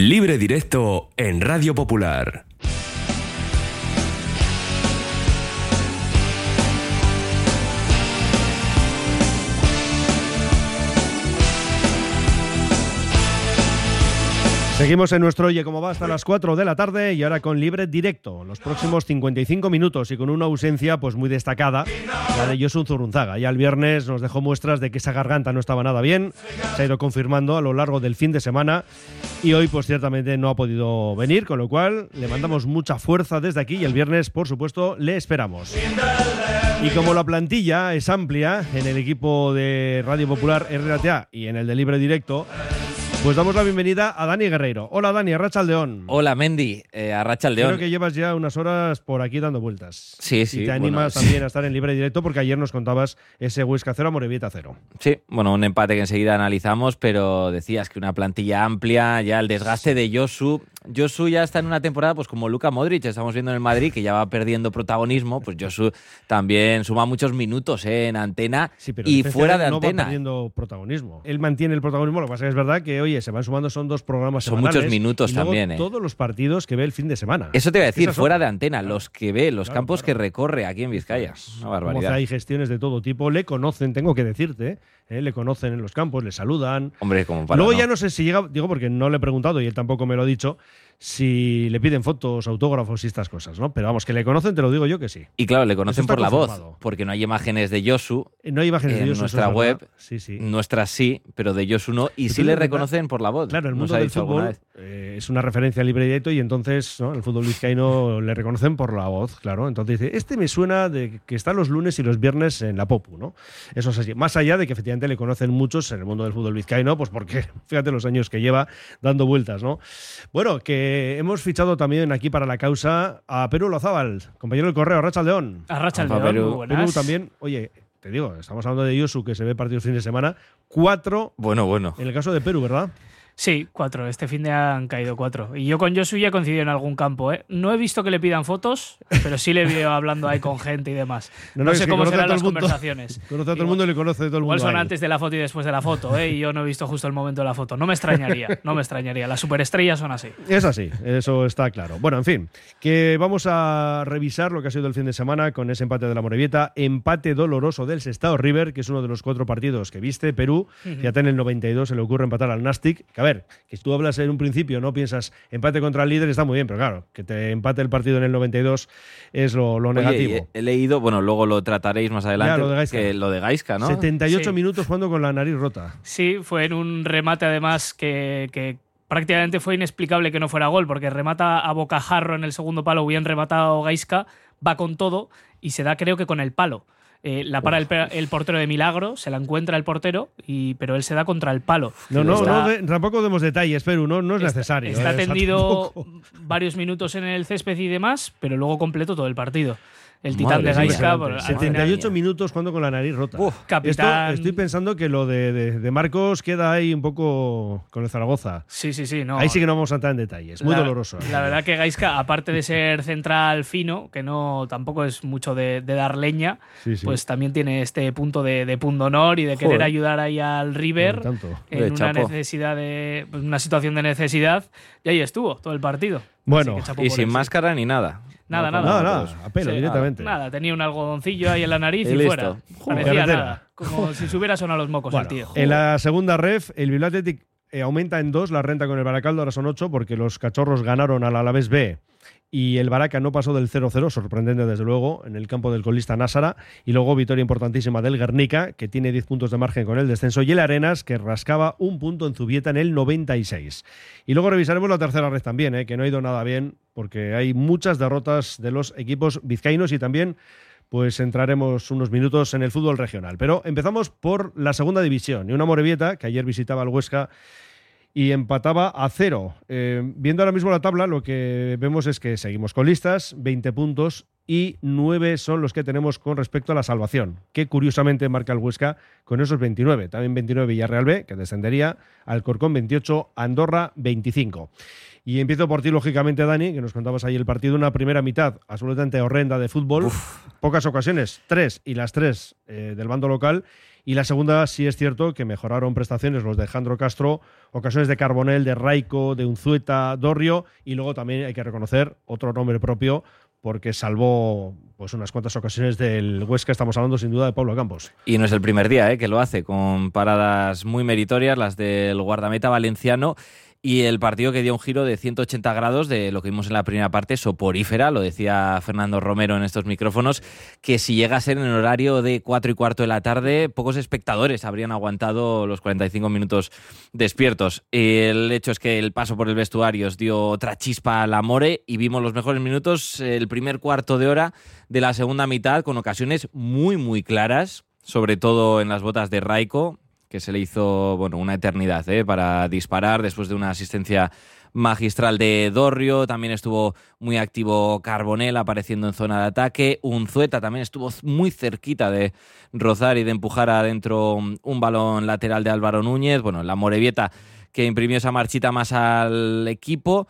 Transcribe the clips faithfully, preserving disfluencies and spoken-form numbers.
Libre Directo en Radio Popular. Seguimos en nuestro Oye Cómo Va hasta las cuatro de la tarde y ahora con Libre Directo, los próximos cincuenta y cinco minutos y con una ausencia pues muy destacada, la de Josu Zurunzaga. Ya el viernes nos dejó muestras de que esa garganta no estaba nada bien, se ha ido confirmando a lo largo del fin de semana y hoy pues ciertamente no ha podido venir, con lo cual le mandamos mucha fuerza desde aquí y el viernes por supuesto le esperamos. Y como la plantilla es amplia en el equipo de Radio Popular R T A y en el de Libre Directo, pues damos la bienvenida a Dani Guerreiro. Hola Dani, Arratsaldeón. Hola Mendy, eh, Arratsaldeón. Creo que llevas ya unas horas por aquí dando vueltas. Sí, sí. Y te animas bueno, también sí. a estar en Libre Directo porque ayer nos contabas ese Huesca cero a Morevieta cero. Sí, bueno, un empate que enseguida analizamos, pero decías que una plantilla amplia, ya el desgaste de Josu. Josu ya está en una temporada pues como Luka Modric, estamos viendo en el Madrid, que ya va perdiendo protagonismo, pues Josu también suma muchos minutos eh, en antena sí, pero y fuera de no antena. Va perdiendo protagonismo. Él mantiene el protagonismo, lo que pasa es que es verdad que, oye, se van sumando, son dos programas Son semanales. muchos minutos y luego también, eh. todos los partidos que ve el fin de semana. Eso te iba a decir, Esas fuera son... de antena, claro. Los que ve, los claro, campos claro. que recorre aquí en Vizcaya. Una barbaridad. Como hay gestiones de todo tipo, le conocen, tengo que decirte, ¿eh? Le conocen en los campos, le saludan. Hombre, como para Luego no. ya no sé si llega, digo porque no le he preguntado y él tampoco me lo ha dicho, si le piden fotos, autógrafos y estas cosas, ¿no? Pero vamos, que le conocen, te lo digo yo que sí. Y claro, le conocen por la confirmado. voz, porque no hay imágenes de Josu. No hay imágenes en de Josu, nuestra web, sí, sí. nuestras sí, pero de Josu no, y Pero sí tú le de verdad, reconocen por la voz. Claro, el Nos mundo ha del dicho alguna fútbol vez. eh, es una referencia libre directo y entonces, ¿no? El fútbol vizcaíno le reconocen por la voz, claro. Entonces dice, este me suena de que está los lunes y los viernes en la Popu, ¿no? Eso es así. Más allá de que efectivamente le conocen muchos en el mundo del fútbol vizcaíno, pues porque fíjate los años que lleva dando vueltas, ¿no? Bueno, que hemos fichado también aquí para la causa a Perú Lozábal, compañero del Correo, Arratsaldeón. Arratsaldeón, Perú. muy buenas. Perú también, oye, te digo, estamos hablando de Josu, que se ve partidos fin de semana, cuatro Bueno, bueno. en el caso de Perú, ¿verdad? Sí, cuatro. Este fin de han caído cuatro. Y yo con Josu ya he coincidido en algún campo, ¿eh? No he visto que le pidan fotos, pero sí le veo hablando ahí con gente y demás. No, no, no sé cómo serán las conversaciones. Conoce a todo el mundo y le conoce a todo el mundo. Igual son ahí. antes de la foto y después de la foto, ¿eh? Y yo no he visto justo el momento de la foto. No me extrañaría, no me extrañaría. Las superestrellas son así. Es así, eso está claro. Bueno, en fin, que vamos a revisar lo que ha sido el fin de semana con ese empate de la Morevieta, empate doloroso del Sestao River, que es uno de los cuatro partidos que viste. Perú, uh-huh. Fíjate, en el noventa y dos se le ocurre empatar al Nastic. Que a ver, que tú hablas en un principio, no piensas empate contra el líder, está muy bien, pero claro, que te empate el partido en el noventa y dos es lo, lo Oye, negativo. He, he leído, bueno, luego lo trataréis más adelante, ya, lo de Gaizka, que lo de Gaizka, ¿no? setenta y ocho sí. minutos jugando con la nariz rota. Sí, fue en un remate además que, que prácticamente fue inexplicable que no fuera gol, porque remata a bocajarro en el segundo palo, bien rematado Gaizka, va con todo y se da creo que con el palo. Eh, la para el, el portero de milagro, se la encuentra el portero, y, pero él se da contra el palo. No, no, está, no de, tampoco demos detalles, pero no, no es está, necesario. Está eh, tendido varios minutos en el césped y demás, pero luego completó todo el partido. El titán Madre de Gaizka. setenta y ocho minutos jugando con la nariz rota. Uf, capitán. Esto, estoy pensando que lo de, de, de Marcos queda ahí un poco con el Zaragoza. Sí, sí, sí. No. Ahí sí que no vamos a entrar en detalles. Muy la, doloroso. La verdad que Gaizka, aparte de ser central fino, que no tampoco es mucho de, de dar leña, sí, sí. pues también tiene este punto de, de pundonor y de querer Joder. ayudar ahí al River no, en de una chapo. necesidad de una situación de necesidad. Y ahí estuvo todo el partido. Bueno, y sin él, máscara ni nada. Nada, no, nada. Nada, nada, a pelo, sí, directamente. Nada, nada, tenía un algodoncillo ahí en la nariz y, y fuera. Parecía Carretera. nada. Como si se hubiera sonado los mocos bueno, el tío. En la segunda ref, el Bilbao Athletic eh, aumenta en dos la renta con el Baracaldo, ahora son ocho, porque los cachorros ganaron al Alavés B. Y el Baraca no pasó del cero cero, sorprendente desde luego, en el campo del colista Násara. Y luego victoria importantísima del Guernica, que tiene diez puntos de margen con el descenso. Y el Arenas, que rascaba un punto en Zubieta en el noventa y seis. Y luego revisaremos la tercera red también, ¿eh? que no ha ido nada bien, porque hay muchas derrotas de los equipos vizcaínos y también pues entraremos unos minutos en el fútbol regional. Pero empezamos por la segunda división. Y una Morevieta, que ayer visitaba al Huesca y empataba a cero. Eh, viendo ahora mismo la tabla, lo que vemos es que seguimos con listas, veinte puntos y nueve son los que tenemos con respecto a la salvación, que curiosamente marca el Huesca con esos veintinueve. También veintinueve Villarreal B, que descendería, Alcorcón veintiocho, Andorra veinticinco. Y empiezo por ti, lógicamente, Dani, que nos contabas ahí el partido, una primera mitad absolutamente horrenda de fútbol, Uf. pocas ocasiones, tres, y las tres eh, del bando local, Y la segunda, sí es cierto que mejoraron prestaciones los de Jandro Castro, ocasiones de Carbonell, de Raico, de Unzueta, Dorrio, y luego también hay que reconocer otro nombre propio, porque salvó pues unas cuantas ocasiones del Huesca. Estamos hablando sin duda de Pablo Campos. Y no es el primer día ¿eh? que lo hace, con paradas muy meritorias, las del guardameta valenciano, y el partido que dio un giro de ciento ochenta grados de lo que vimos en la primera parte, soporífera, lo decía Fernando Romero en estos micrófonos, que si llega a ser en horario de cuatro y cuarto de la tarde, pocos espectadores habrían aguantado los cuarenta y cinco minutos despiertos. El hecho es que el paso por el vestuario os dio otra chispa a la More y vimos los mejores minutos, el primer cuarto de hora de la segunda mitad, con ocasiones muy, muy claras, sobre todo en las botas de Raico, que se le hizo bueno una eternidad ¿eh? para disparar después de una asistencia magistral de Dorrio. También estuvo muy activo Carbonell apareciendo en zona de ataque. Unzueta también estuvo muy cerquita de rozar y de empujar adentro un balón lateral de Álvaro Núñez. Bueno, la Morevieta que imprimió esa marchita más al equipo.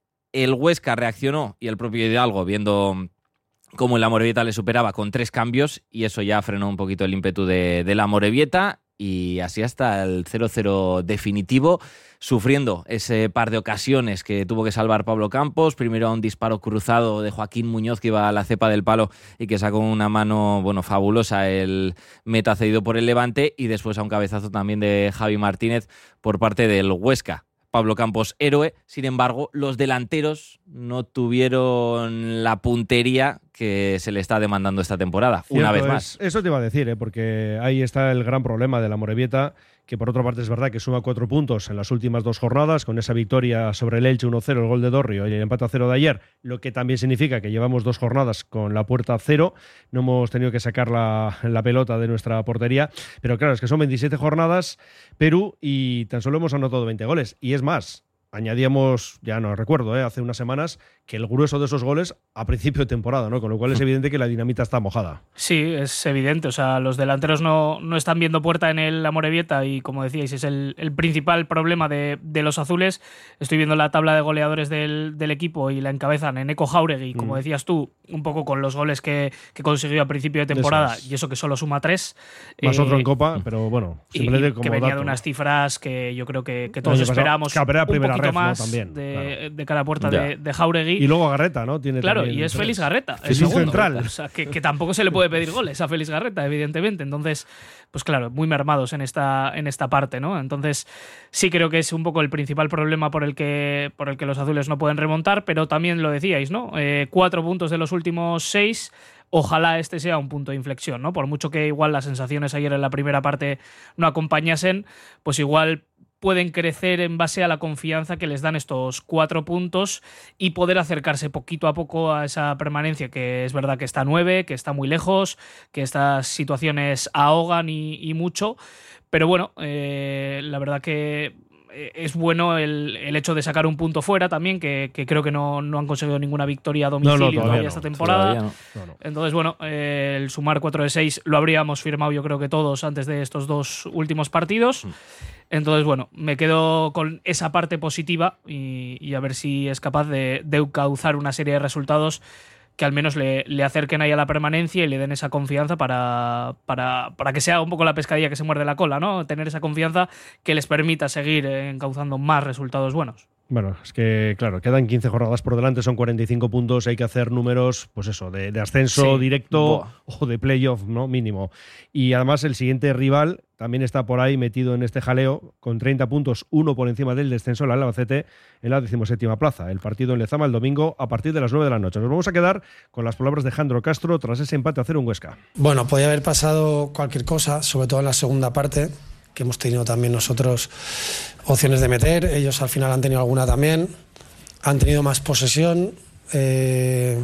El Huesca reaccionó y el propio Hidalgo, viendo cómo el Amorebieta le superaba, con tres cambios, y eso ya frenó un poquito el ímpetu de, de la Amorebieta, y así hasta el cero cero definitivo, sufriendo ese par de ocasiones que tuvo que salvar Pablo Campos. Primero a un disparo cruzado de Joaquín Muñoz, que iba a la cepa del palo y que sacó una mano bueno fabulosa el meta cedido por el Levante, y después a un cabezazo también de Javi Martínez por parte del Huesca. Pablo Campos, héroe. Sin embargo, los delanteros no tuvieron la puntería que se le está demandando esta temporada, Cierto, una vez es, más. Eso te iba a decir, ¿eh? Porque ahí está el gran problema de la Amorebieta, que por otra parte es verdad que suma cuatro puntos en las últimas dos jornadas, con esa victoria sobre el Elche uno cero, el gol de Dorrio y el empate a cero de ayer, lo que también significa que llevamos dos jornadas con la puerta a cero, no hemos tenido que sacar la, la pelota de nuestra portería, pero claro, es que son veintisiete jornadas, Perú, y tan solo hemos anotado veinte goles, y es más. Añadíamos, ya no recuerdo, ¿eh? hace unas semanas, que el grueso de esos goles a principio de temporada, ¿no? Con lo cual es evidente que la dinamita está mojada. Sí, es evidente. O sea, los delanteros no, no están viendo puerta en el Amorebieta, y como decíais, es el, el principal problema de, de los azules. Estoy viendo la tabla de goleadores del, del equipo y la encabezan Eneko Jauregui, como Mm. decías tú, un poco con los goles que, que consiguió a principio de temporada, Eso es. y eso que solo suma tres. Más Eh, otro en Copa, pero bueno, y simplemente como que venía dato. de unas cifras que yo creo que, que todos El año pasado, esperábamos claro, pero era un primera poquito ref, ¿no? más También, de, claro. de cara a puerta Ya. de, de Jauregui. Y luego Garreta, ¿no? Tiene Claro, también y es tres. Félix Garreta, el Es un segundo. central. O sea, que, que tampoco se le puede pedir goles a Félix Garreta, evidentemente. Entonces, pues claro, muy mermados en esta, en esta parte, ¿no? Entonces, sí creo que es un poco el principal problema por el que, por el que los azules no pueden remontar, pero también lo decíais, ¿no? Eh, cuatro puntos de los últimos seis. Ojalá este sea un punto de inflexión, ¿no? Por mucho que igual las sensaciones ayer en la primera parte no acompañasen, pues igual pueden crecer en base a la confianza que les dan estos cuatro puntos y poder acercarse poquito a poco a esa permanencia, que es verdad que está a nueve, que está muy lejos, que estas situaciones ahogan y, y mucho, pero bueno, eh, la verdad que es bueno el, el hecho de sacar un punto fuera también, que, que creo que no, no han conseguido ninguna victoria a domicilio No, no, todavía todavía no. esta temporada. Todavía no. No, no. Entonces, bueno, eh, el sumar cuatro de seis lo habríamos firmado yo creo que todos antes de estos dos últimos partidos. Entonces, bueno, me quedo con esa parte positiva y, y a ver si es capaz de, de encauzar una serie de resultados que al menos le, le acerquen ahí a la permanencia y le den esa confianza para, para, para que sea un poco la pescadilla que se muerde la cola, ¿no? Tener esa confianza que les permita seguir encauzando más resultados buenos. Bueno, es que, claro, quedan quince jornadas por delante, son cuarenta y cinco puntos, hay que hacer números, pues eso, de, de ascenso Sí. directo Buah. o de playoff, ¿no? Mínimo. Y además el siguiente rival también está por ahí metido en este jaleo, con treinta puntos, uno por encima del descenso, el Albacete, en la decimoséptima plaza. El partido en Lezama el domingo a partir de las nueve de la noche. Nos vamos a quedar con las palabras de Jandro Castro tras ese empate a cero en Huesca. Bueno, podía haber pasado cualquier cosa, sobre todo en la segunda parte, que hemos tenido también nosotros opciones de meter. Ellos al final han tenido alguna también, han tenido más posesión. Eh,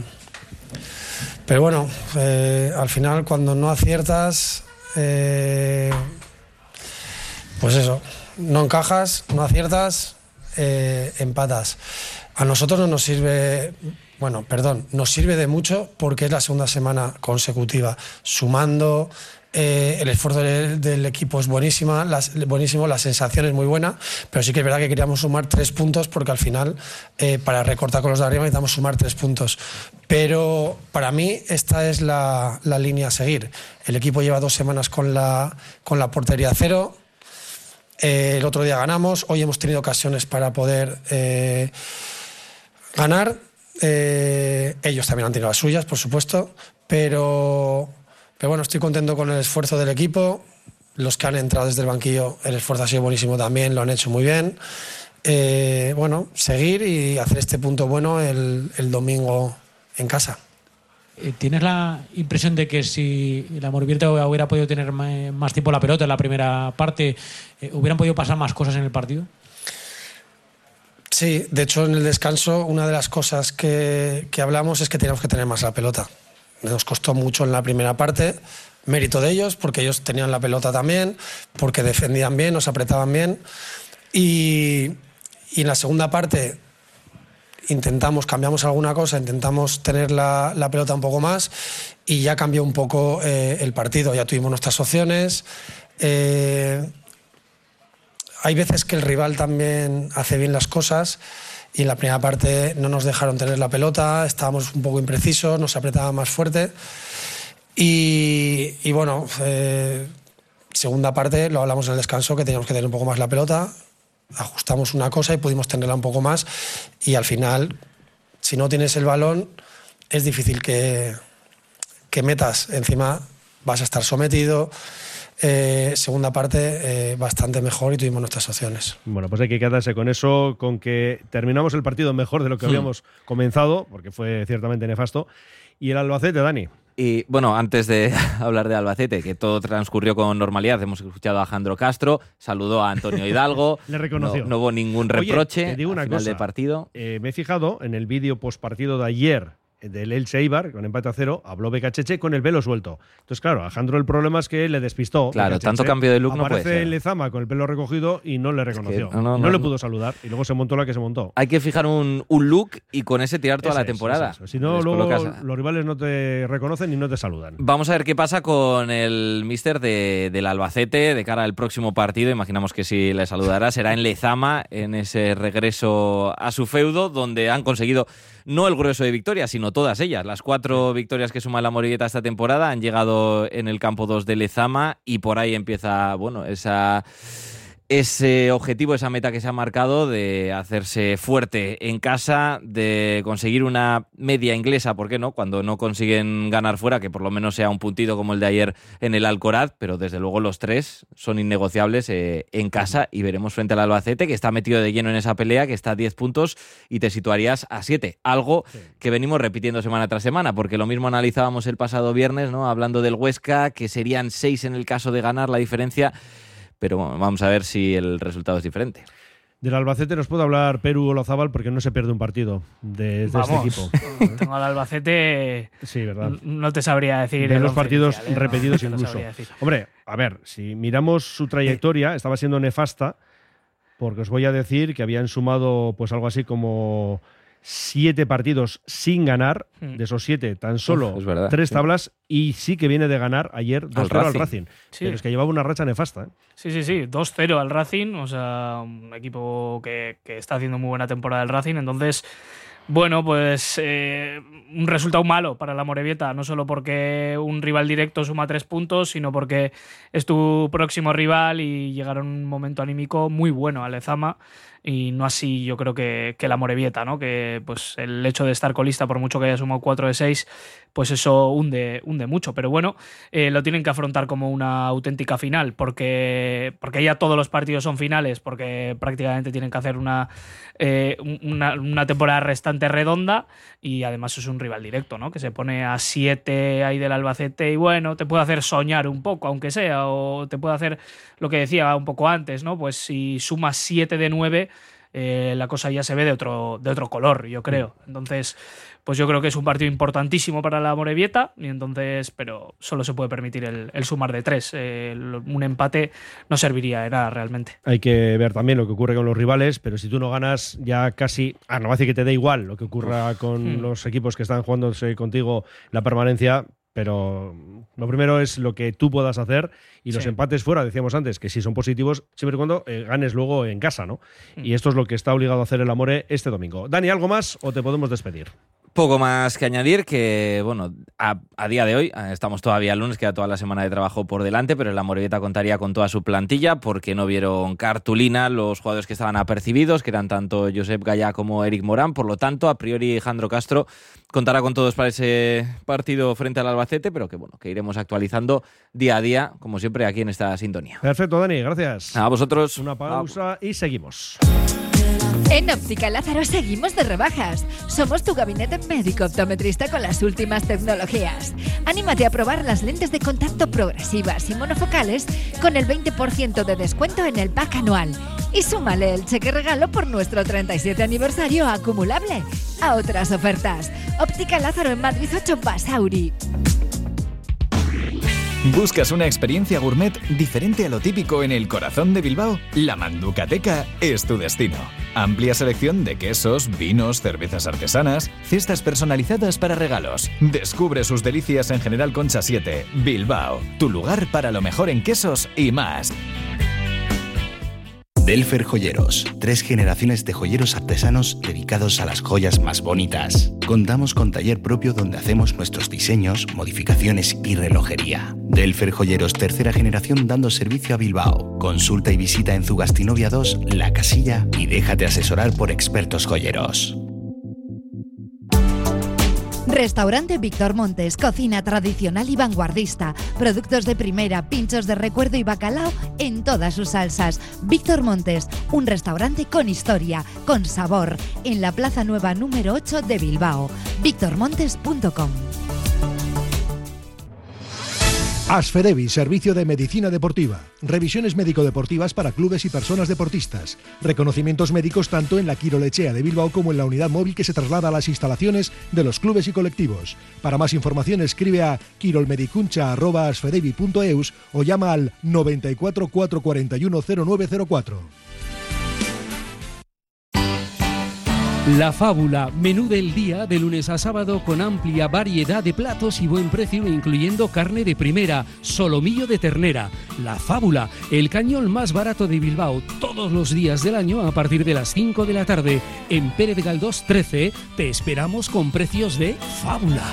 pero bueno, eh, al final cuando no aciertas, eh, pues eso, no encajas, no aciertas, eh, empatas. A nosotros no nos sirve, bueno, perdón, nos sirve de mucho porque es la segunda semana consecutiva sumando. Eh, el esfuerzo del, del equipo es buenísima, las, buenísimo, la sensación es muy buena, pero sí que es verdad que queríamos sumar tres puntos porque al final, eh, para recortar con los de arriba, necesitamos sumar tres puntos. Pero para mí esta es la, la línea a seguir. El equipo lleva dos semanas con la, con la portería cero. Eh, el otro día ganamos, hoy hemos tenido ocasiones para poder eh, ganar. Eh, ellos también han tenido las suyas, por supuesto, pero... Pero bueno, estoy contento con el esfuerzo del equipo. Los que han entrado desde el banquillo, el esfuerzo ha sido buenísimo también, lo han hecho muy bien. Eh, bueno, seguir y hacer este punto bueno el, el domingo en casa. ¿Tienes la impresión de que si la Amorebieta hubiera podido tener más tiempo la pelota en la primera parte, eh, hubieran podido pasar más cosas en el partido? Sí, de hecho en el descanso una de las cosas que, que hablamos es que teníamos que tener más la pelota. Nos costó mucho en la primera parte, mérito de ellos, porque ellos tenían la pelota también, porque defendían bien, nos apretaban bien. Y, y en la segunda parte intentamos, cambiamos alguna cosa, intentamos tener la, la pelota un poco más y ya cambió un poco eh, el partido. Ya tuvimos nuestras opciones. Eh, hay veces que el rival también hace bien las cosas. Y en la primera parte no nos dejaron tener la pelota, estábamos un poco imprecisos, nos apretaban más fuerte. Y, y bueno, eh, segunda parte, lo hablamos en el descanso, que teníamos que tener un poco más la pelota, ajustamos una cosa y pudimos tenerla un poco más. Y al final, si no tienes el balón, es difícil que, que metas. Encima vas a estar sometido. Eh, segunda parte eh, bastante mejor y tuvimos nuestras opciones. Bueno, pues hay que quedarse con eso, con que terminamos el partido mejor de lo que hmm. habíamos comenzado, porque fue ciertamente nefasto. Y el Albacete, Dani. Y bueno, antes de hablar de Albacete, que todo transcurrió con normalidad, hemos escuchado a Jandro Castro, saludó a Antonio Hidalgo. Le reconoció. No, no hubo ningún reproche. Oye, te digo una al final cosa, del partido. Eh, me he fijado en el vídeo postpartido de ayer del Elche Eibar, con empate a cero, habló Becacheche con el velo suelto. Entonces, claro, a Alejandro el problema es que le despistó. Claro, Becacheche. Tanto cambio de look no puede ser. Aparece en Lezama con el pelo recogido y no le reconoció. Es que no, no, no, no le no. pudo saludar y luego se montó la que se montó. Hay que fijar un, un look y con ese tirar toda Ese la es, temporada. ese es. Si no, Les luego colocas a- los rivales no te reconocen y no te saludan. Vamos a ver qué pasa con el míster de, del Albacete de cara al próximo partido. Imaginamos que si le saludará será en Lezama, en ese regreso a su feudo, donde han conseguido no el grueso de victorias, sino todas ellas. Las cuatro victorias que suma la Amorebieta esta temporada han llegado en el campo dos de Lezama y por ahí empieza, bueno, esa... ese objetivo, esa meta que se ha marcado de hacerse fuerte en casa, de conseguir una media inglesa, ¿por qué no? Cuando no consiguen ganar fuera, que por lo menos sea un puntito como el de ayer en el Alcoraz, pero desde luego los tres son innegociables eh, en casa y veremos frente al Albacete, que está metido de lleno en esa pelea, que está a diez puntos y te situarías a siete. Algo sí. que venimos repitiendo semana tras semana, porque lo mismo analizábamos el pasado viernes, ¿no? Hablando del Huesca, que serían seis en el caso de ganar la diferencia. Pero bueno, vamos a ver si el resultado es diferente. Del Albacete nos puede hablar Perú Olazábal porque no se pierde un partido de, de Vamos, este equipo. Tengo al Albacete. Sí, verdad. No te sabría decir. De los partidos inicial, ¿eh? repetidos no, no incluso. te Hombre, a ver, si miramos su trayectoria, estaba siendo nefasta, porque os voy a decir que habían sumado pues algo así como siete partidos sin ganar. Mm. De esos siete, tan solo Uf, verdad, tres sí. tablas, y sí que viene de ganar ayer dos cero al Racing. Racing. Sí. Pero es que llevaba una racha nefasta, ¿eh? Sí, sí, sí. dos cero al Racing. O sea, un equipo que, que está haciendo muy buena temporada el Racing. Entonces, bueno, pues eh, un resultado malo para la Amorebieta. No solo porque un rival directo suma tres puntos, sino porque es tu próximo rival y llegaron un momento anímico muy bueno a Lezama. Y no así yo creo que, que la Amorebieta, ¿no? Que pues el hecho de estar colista, por mucho que haya sumado cuatro de seis, pues eso hunde, hunde mucho. Pero bueno, eh, lo tienen que afrontar como una auténtica final, porque, porque ya todos los partidos son finales, porque prácticamente tienen que hacer una, eh, una, una temporada restante redonda, y además es un rival directo, ¿no? Que se pone a siete ahí del Albacete y bueno, te puede hacer soñar un poco, aunque sea, o te puede hacer lo que decía un poco antes, ¿no? Pues si sumas siete de nueve, eh, la cosa ya se ve de otro, de otro color, yo creo. Entonces, pues yo creo que es un partido importantísimo para la Amorebieta, y entonces, pero solo se puede permitir el, el sumar de tres. Eh, un empate no serviría de nada realmente. Hay que ver también lo que ocurre con los rivales, pero si tú no ganas, ya casi. Ah, no va a decir que te dé igual lo que ocurra con Hmm. los equipos que están jugándose contigo la permanencia. Pero lo primero es lo que tú puedas hacer, y los Sí. empates fuera, decíamos antes, que sí son positivos, siempre y cuando eh, ganes luego en casa, ¿no? Mm. Y esto es lo que está obligado a hacer el Amore este domingo. Dani, ¿algo más o te podemos despedir? Poco más que añadir, que bueno, a, a día de hoy, eh, estamos todavía el lunes, queda toda la semana de trabajo por delante, pero el Amorebieta contaría con toda su plantilla porque no vieron cartulina los jugadores que estaban apercibidos, que eran tanto Josep Gallá como Eric Morán. Por lo tanto, a priori Jandro Castro contará con todos para ese partido frente al Albacete, pero que bueno, que iremos actualizando día a día, como siempre, aquí en esta sintonía. Perfecto, Dani, gracias. A vosotros. Una pausa y seguimos. En Óptica Lázaro seguimos de rebajas. Somos tu gabinete médico optometrista con las últimas tecnologías. Anímate a probar las lentes de contacto progresivas y monofocales con el veinte por ciento de descuento en el pack anual. Y súmale el cheque regalo por nuestro treinta y siete aniversario acumulable a otras ofertas. Óptica Lázaro en Madrid ocho Basauri. ¿Buscas una experiencia gourmet diferente a lo típico en el corazón de Bilbao? La Manducateca es tu destino. Amplia selección de quesos, vinos, cervezas artesanas, cestas personalizadas para regalos. Descubre sus delicias en General Concha siete, Bilbao. Tu lugar para lo mejor en quesos y más. Delfer Joyeros, tres generaciones de joyeros artesanos dedicados a las joyas más bonitas. Contamos con taller propio donde hacemos nuestros diseños, modificaciones y relojería. Delfer Joyeros, tercera generación dando servicio a Bilbao. Consulta y visita en Zugastinovia dos, La Casilla, y déjate asesorar por expertos joyeros. Restaurante Víctor Montes, cocina tradicional y vanguardista, productos de primera, pinchos de recuerdo y bacalao en todas sus salsas. Víctor Montes, un restaurante con historia, con sabor, en la Plaza Nueva número ocho de Bilbao. víctor montes punto com. Asfedevi, servicio de medicina deportiva. Revisiones médico-deportivas para clubes y personas deportistas. Reconocimientos médicos tanto en la Quirolechea de Bilbao como en la unidad móvil que se traslada a las instalaciones de los clubes y colectivos. Para más información escribe a quirolmedicuncha arroba asfedevi punto eus o llama al noventa y cuatro, cuatrocientos cuarenta y uno, cero nueve cero cuatro. La Fábula, menú del día de lunes a sábado con amplia variedad de platos y buen precio, incluyendo carne de primera, solomillo de ternera. La Fábula, el cañón más barato de Bilbao, todos los días del año a partir de las cinco de la tarde. En Pérez Galdós trece te esperamos con precios de Fábula.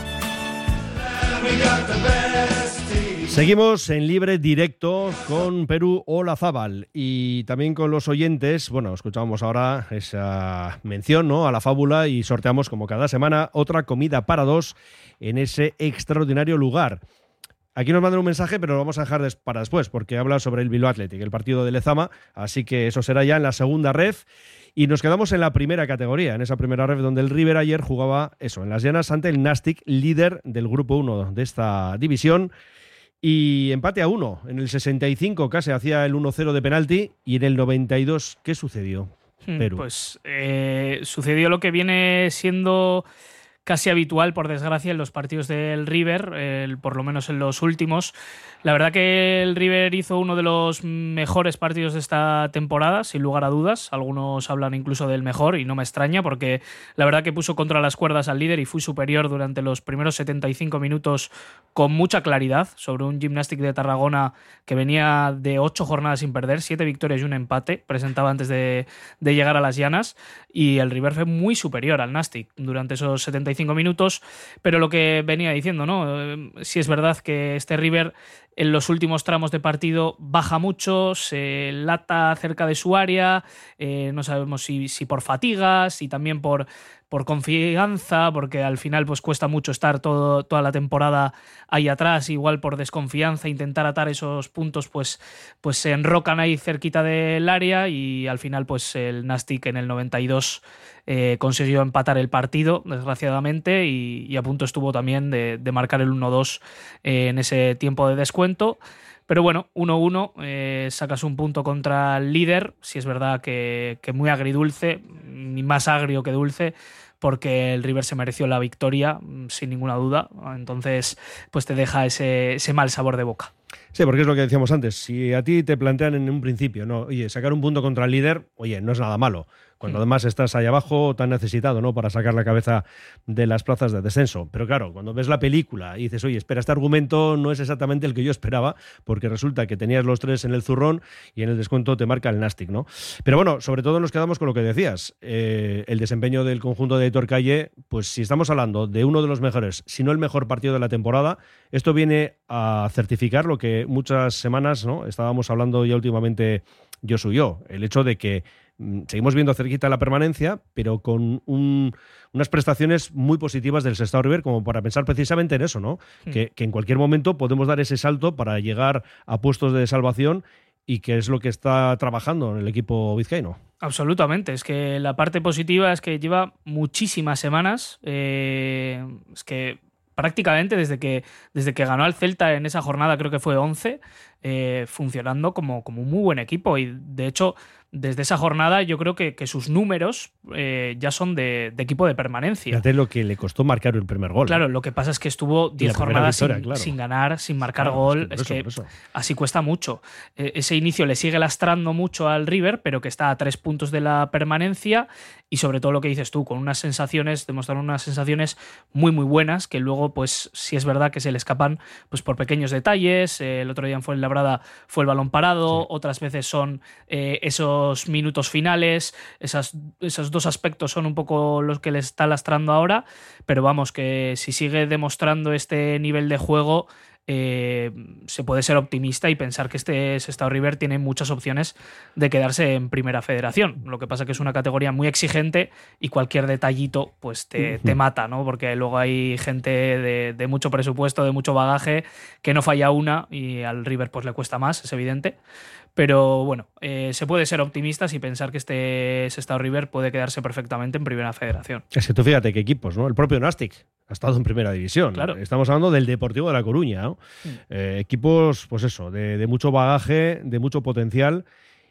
Seguimos en libre directo con Perú Olazábal y también con los oyentes. Bueno, escuchamos ahora esa mención, ¿no?, a la Fábula, y sorteamos como cada semana otra comida para dos en ese extraordinario lugar. Aquí nos mandan un mensaje, pero lo vamos a dejar des- para después, porque habla sobre el Bilbao Athletic, el partido de Lezama, así que eso será ya en la segunda ref. Y nos quedamos en la primera categoría, en esa primera ref donde el River ayer jugaba eso, en las llanas ante el Nastic, líder del grupo uno de esta división. Y empate a uno. En el sesenta y cinco casi hacía el uno cero de penalti, y en el noventa y dos, ¿qué sucedió? Perú. Pues eh, sucedió lo que viene siendo casi habitual, por desgracia, en los partidos del River, eh, por lo menos en los últimos. La verdad que el River hizo uno de los mejores partidos de esta temporada, sin lugar a dudas. Algunos hablan incluso del mejor, y no me extraña, porque la verdad que puso contra las cuerdas al líder y fue superior durante los primeros setenta y cinco minutos con mucha claridad sobre un Gimnàstic de Tarragona que venía de ocho jornadas sin perder, siete victorias y un empate, presentaba antes de, de llegar a las llanas, y el River fue muy superior al Nastic durante esos setenta y cinco minutos. Pero lo que venía diciendo, ¿no? Eh, sí es verdad que este River en los últimos tramos de partido baja mucho, se lata cerca de su área, eh, no sabemos si, si por fatigas y también por, por confianza, porque al final pues cuesta mucho estar todo, toda la temporada ahí atrás, igual por desconfianza, intentar atar esos puntos, pues, pues se enrocan ahí cerquita del área, y al final pues el Nastic en el noventa y dos eh, consiguió empatar el partido, desgraciadamente, y, y a punto estuvo también de, de marcar el uno dos eh, en ese tiempo de descuento. Pero bueno, uno uno, eh, sacas un punto contra el líder, si es verdad que, que muy agridulce, ni más agrio que dulce, porque el River se mereció la victoria, sin ninguna duda. Entonces, pues te deja ese, ese mal sabor de boca. Sí, porque es lo que decíamos antes. Si a ti te plantean en un principio, no, oye, sacar un punto contra el líder, oye, no es nada malo. Cuando además estás ahí abajo tan necesitado, ¿no?, para sacar la cabeza de las plazas de descenso. Pero claro, cuando ves la película y dices, oye, espera, este argumento no es exactamente el que yo esperaba, porque resulta que tenías los tres en el zurrón y en el descuento te marca el Nastic, ¿no? Pero bueno, sobre todo nos quedamos con lo que decías. Eh, el desempeño del conjunto de Aitor Calle, pues si estamos hablando de uno de los mejores, si no el mejor partido de la temporada, esto viene a certificar lo que muchas semanas, ¿no?, estábamos hablando ya últimamente Josu y yo, el hecho de que seguimos viendo cerquita la permanencia, pero con un, unas prestaciones muy positivas del Sestao River, como para pensar precisamente en eso, ¿no? Mm. Que, que en cualquier momento podemos dar ese salto para llegar a puestos de salvación, y que es lo que está trabajando en el equipo vizcaíno. Absolutamente, es que la parte positiva es que lleva muchísimas semanas, eh, es que prácticamente desde que, desde que ganó al Celta en esa jornada, creo que fue once, eh, funcionando como, como un muy buen equipo, y de hecho desde esa jornada yo creo que, que sus números eh, ya son de, de equipo de permanencia. Fíjate lo que le costó marcar el primer gol. Claro, ¿eh? Lo que pasa es que estuvo diez jornadas victoria, sin, claro. sin ganar, sin marcar claro, gol. Es que, es que así cuesta mucho. Eh, ese inicio le sigue lastrando mucho al River, pero que está a tres puntos de la permanencia, y sobre todo lo que dices tú, con unas sensaciones, demostraron unas sensaciones muy muy buenas, que luego pues sí es verdad que se le escapan pues por pequeños detalles. Eh, el otro día en Fuenlabrada fue el balón parado, sí. Otras veces son eh, esos minutos finales, esas, esos dos aspectos son un poco los que le está lastrando ahora, pero vamos, que si sigue demostrando este nivel de juego, eh, se puede ser optimista y pensar que este Sestao River tiene muchas opciones de quedarse en Primera Federación. Lo que pasa que es una categoría muy exigente y cualquier detallito pues te, te mata, ¿no? Porque luego hay gente de, de mucho presupuesto, de mucho bagaje, que no falla una, y al River pues le cuesta más, es evidente. Pero bueno, eh, se puede ser optimistas y pensar que este Sestao River puede quedarse perfectamente en Primera Federación. Es que tú fíjate qué equipos, ¿no? El propio Nastic ha estado en Primera División. Claro. Estamos hablando del Deportivo de La Coruña, ¿no? Mm. Eh, equipos, pues eso, de, de mucho bagaje, de mucho potencial,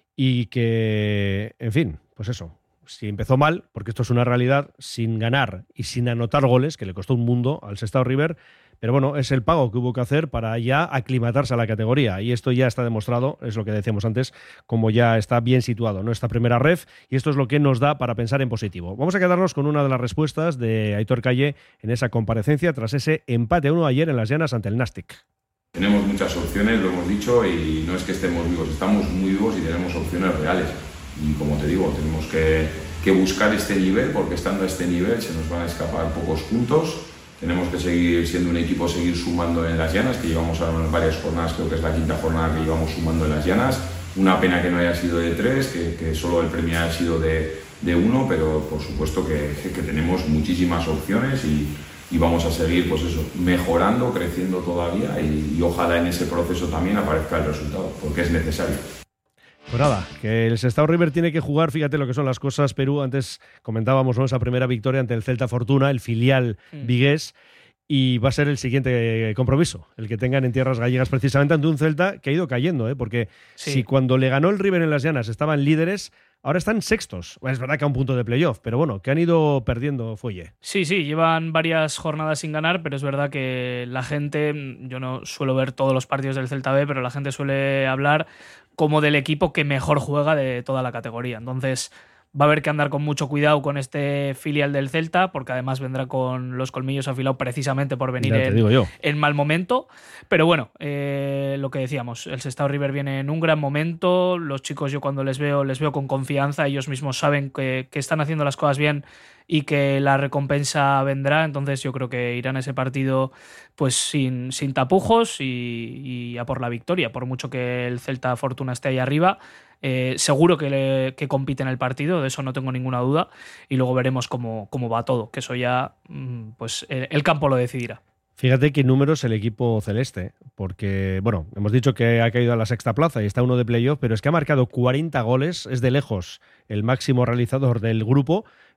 y que, en fin, pues eso, si empezó mal, porque esto es una realidad, sin ganar y sin anotar goles, que le costó un mundo al Sestao River. Pero bueno, es el pago que hubo que hacer para ya aclimatarse a la categoría, y esto ya está demostrado, es lo que decíamos antes, como ya está bien situado, ¿no?, esta primera ref, y esto es lo que nos da para pensar en positivo. Vamos a quedarnos con una de las respuestas de Aitor Calle en esa comparecencia tras ese empate a uno ayer en Las Llanas ante el Nastic. Tenemos muchas opciones, lo hemos dicho, y no es que estemos vivos, estamos muy vivos y tenemos opciones reales. Y como te digo, tenemos que, que buscar este nivel, porque estando a este nivel se nos van a escapar pocos puntos. Tenemos que seguir siendo un equipo, seguir sumando en Las Llanas, que llevamos a varias jornadas, creo que es la quinta jornada que llevamos sumando en Las Llanas. Una pena que no haya sido de tres, que, que solo el premio haya sido de, de uno, pero por supuesto que, que tenemos muchísimas opciones y, y vamos a seguir pues eso, mejorando, creciendo todavía, y, y ojalá en ese proceso también aparezca el resultado, porque es necesario. Pues nada, que el Sestao River tiene que jugar, fíjate lo que son las cosas, Perú. Antes comentábamos, ¿no?, esa primera victoria ante el Celta Fortuna, el filial mm. vigués, y va a ser el siguiente compromiso, el que tengan en tierras gallegas, precisamente ante un Celta que ha ido cayendo, ¿eh? Porque sí. si cuando le ganó el River en Las Llanas estaban líderes, ahora están sextos. Bueno, es verdad que a un punto de playoff, pero bueno, que han ido perdiendo fuelle. Sí, sí, llevan varias jornadas sin ganar, pero es verdad que la gente, yo no suelo ver todos los partidos del Celta B, pero la gente suele hablar como del equipo que mejor juega de toda la categoría. Entonces va a haber que andar con mucho cuidado con este filial del Celta, porque además vendrá con los colmillos afilados precisamente por venir en, en mal momento. Pero bueno, eh, lo que decíamos, el Sestao River viene en un gran momento. Los chicos, yo cuando les veo, les veo con confianza. Ellos mismos saben que, que están haciendo las cosas bien y que la recompensa vendrá. Entonces yo creo que irán a ese partido pues sin, sin tapujos y, y a por la victoria, por mucho que el Celta Fortuna esté ahí arriba. Eh, seguro que, le, que compite en el partido, de eso no tengo ninguna duda, y luego veremos cómo, cómo va todo, que eso ya pues el, el campo lo decidirá. Fíjate qué números el equipo celeste, porque, bueno, hemos dicho que ha caído a la sexta plaza y está uno de playoff, pero es que ha marcado cuarenta goles, es de lejos el máximo realizador del grupo,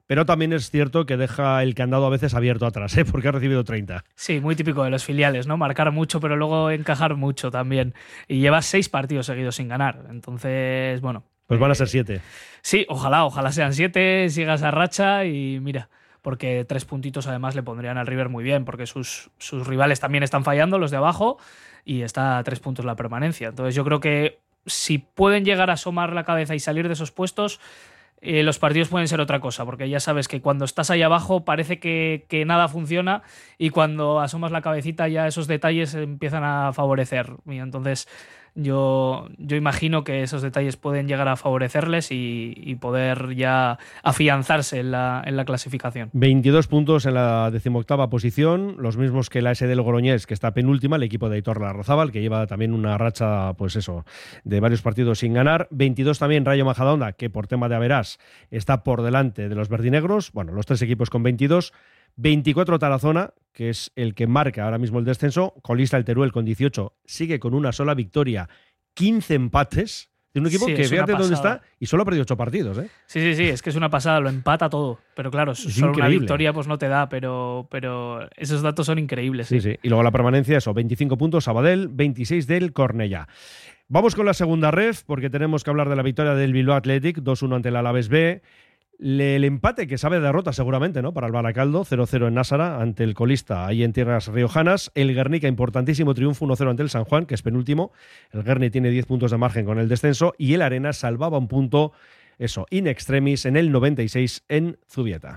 Pero también es cierto que deja el candado a veces abierto atrás, ¿eh? Porque ha recibido treinta. Sí, muy típico de los filiales, ¿no? Marcar mucho, pero luego encajar mucho también. Y lleva seis partidos seguidos sin ganar. Entonces, bueno. Pues van a ser siete. Sí, ojalá, ojalá sean siete, siga esa racha y mira, porque tres puntitos además le pondrían al River muy bien, porque sus, sus rivales también están fallando, los de abajo, y está a tres puntos la permanencia. Entonces yo creo que si pueden llegar a asomar la cabeza y salir de esos puestos, eh, los partidos pueden ser otra cosa, porque ya sabes que cuando estás ahí abajo parece que, que nada funciona y cuando asomas la cabecita ya esos detalles empiezan a favorecer. Y entonces yo, yo imagino que esos detalles pueden llegar a favorecerles y, y poder ya afianzarse en la, en la clasificación. veintidós puntos en la decimoctava posición, los mismos que la S D Logroñés, que está penúltima, el equipo de Aitor Larrazábal, que lleva también una racha, pues eso, de varios partidos sin ganar. veintidós también Rayo Majadahonda, que por tema de averás está por delante de los verdinegros. Bueno, los tres equipos con veintidós. veinticuatro Tarazona, que es el que marca ahora mismo el descenso. Colista el Teruel con dieciocho, sigue con una sola victoria, quince empates. De un equipo Sí, que es fíjate una dónde pasada. está y solo ha perdido ocho partidos, ¿eh? Sí, sí, sí, es que es una pasada, lo empata todo. Pero claro, solo una increíble. victoria pues no te da, pero, pero esos datos son increíbles. Sí, Sí, sí. Y luego la permanencia, eso, veinticinco puntos Sabadell, veintiséis del Cornellá. Vamos con la segunda ref, porque tenemos que hablar de la victoria del Bilbao Athletic, dos uno ante el Alavés B. Le- el empate que sabe de derrota seguramente, ¿no? Para el Baracaldo, cero cero en Násara ante el colista ahí en tierras riojanas. El Guernica, importantísimo triunfo uno cero ante el San Juan, que es penúltimo. El Guerni tiene diez puntos de margen con el descenso y el Arenas salvaba un punto, eso, in extremis en el noventa y seis en Zubieta.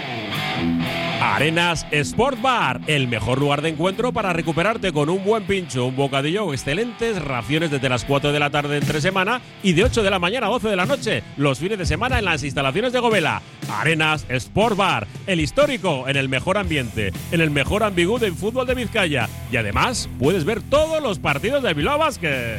Arenas Sport Bar, el mejor lugar de encuentro para recuperarte con un buen pincho, un bocadillo o excelentes raciones desde las cuatro de la tarde entre semana y de ocho de la mañana a doce de la noche, los fines de semana en las instalaciones de Govela. Arenas Sport Bar, el histórico en el mejor ambiente, en el mejor ambigú del fútbol de Vizcaya. Y además puedes ver todos los partidos de Bilbao Basket.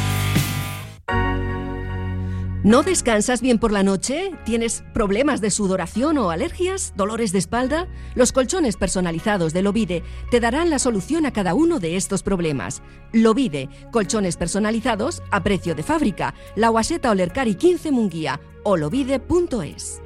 ¿No descansas bien por la noche? ¿Tienes problemas de sudoración o alergias? ¿Dolores de espalda? Los colchones personalizados de Lovide te darán la solución a cada uno de estos problemas. Lovide, colchones personalizados a precio de fábrica. La Guaseta Olercari quince Munguía o lovide punto es.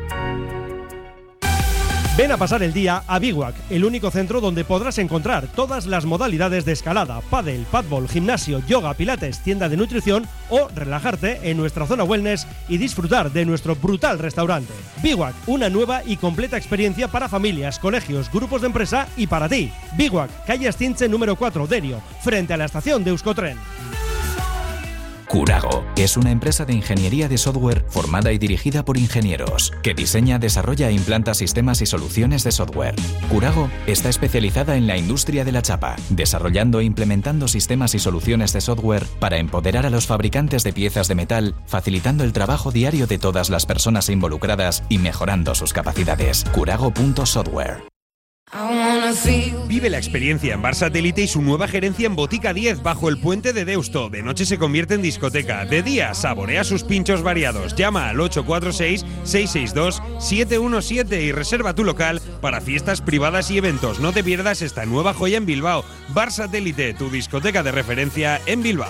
Ven a pasar el día a Biwak, el único centro donde podrás encontrar todas las modalidades de escalada, pádel, padbol, gimnasio, yoga, pilates, tienda de nutrición o relajarte en nuestra zona wellness y disfrutar de nuestro brutal restaurante. Biwak, una nueva y completa experiencia para familias, colegios, grupos de empresa y para ti. Biwak, calle Astinche número cuatro, Derio, frente a la estación de Euskotren. Curago es una empresa de ingeniería de software formada y dirigida por ingenieros, que diseña, desarrolla e implanta sistemas y soluciones de software. Curago está especializada en la industria de la chapa, desarrollando e implementando sistemas y soluciones de software para empoderar a los fabricantes de piezas de metal, facilitando el trabajo diario de todas las personas involucradas y mejorando sus capacidades. Curago punto software. Vive la experiencia en Bar Satélite y su nueva gerencia en Botica diez bajo el puente de Deusto. De noche se convierte en discoteca. De día saborea sus pinchos variados. Llama al ocho cuatro seis, seis seis dos, siete uno siete y reserva tu local para fiestas privadas y eventos. No te pierdas esta nueva joya en Bilbao. Bar Satélite, tu discoteca de referencia en Bilbao.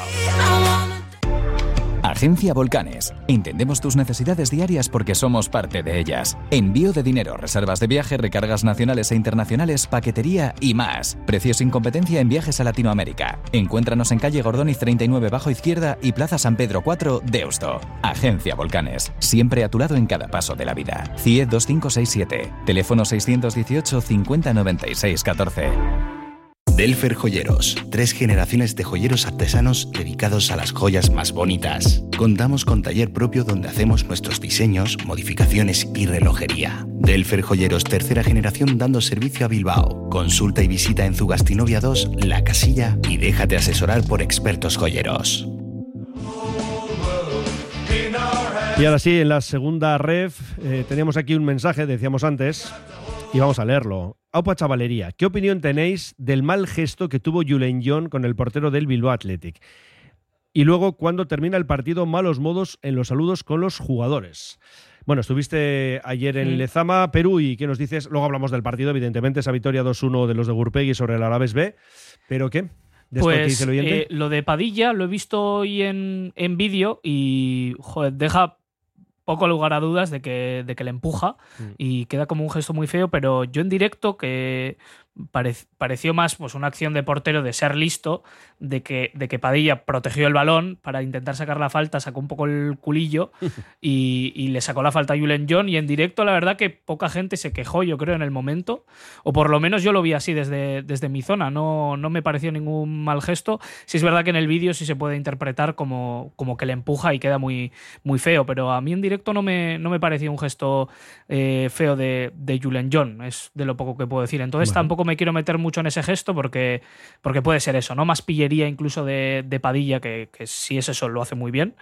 Agencia Volcanes. Entendemos tus necesidades diarias porque somos parte de ellas. Envío de dinero, reservas de viaje, recargas nacionales e internacionales, paquetería y más. Precios sin competencia en viajes a Latinoamérica. Encuéntranos en calle Gordoniz treinta y nueve bajo izquierda y Plaza San Pedro cuatro, Deusto. Agencia Volcanes. Siempre a tu lado en cada paso de la vida. C I E dos cinco seis siete. Teléfono seiscientos dieciocho, cincuenta noventa y seis catorce. Delfer Joyeros, tres generaciones de joyeros artesanos dedicados a las joyas más bonitas. Contamos con taller propio donde hacemos nuestros diseños, modificaciones y relojería. Delfer Joyeros, tercera generación dando servicio a Bilbao. Consulta y visita en Zugastinovia dos, La Casilla y déjate asesorar por expertos joyeros. Y ahora sí, en la segunda ref eh, teníamos aquí un mensaje, decíamos antes, y vamos a leerlo. Aupa Chavalería, ¿qué opinión tenéis del mal gesto que tuvo Julen John con el portero del Bilbao Athletic? Y luego, cuando termina el partido, malos modos en los saludos con los jugadores. Bueno, estuviste ayer en Mm. Lezama, Perú, y ¿qué nos dices? Luego hablamos del partido, evidentemente, esa victoria dos uno de los de Gurpegui sobre el Alavés B. ¿Pero qué? ¿De esto que Pues dice el oyente? eh, lo de Padilla lo he visto hoy en, en vídeo y joder, deja poco lugar a dudas de que, de que le empuja mm. y queda como un gesto muy feo, pero yo en directo que pare, pareció más pues una acción de portero de ser listo, de que, de que Padilla protegió el balón para intentar sacar la falta, sacó un poco el culillo y, y le sacó la falta a Julen John, y en directo la verdad que poca gente se quejó, yo creo, en el momento, o por lo menos yo lo vi así desde, desde mi zona, no, no me pareció ningún mal gesto. Sí es verdad que en el vídeo sí se puede interpretar como, como que le empuja y queda muy, muy feo, pero a mí en directo no me, no me pareció un gesto eh, feo de, de Julen John, es de lo poco que puedo decir. Entonces bueno. tampoco me quiero meter mucho en ese gesto porque, porque puede ser eso, ¿no? Más pillería incluso de, de Padilla, que, que si es eso lo hace muy bien,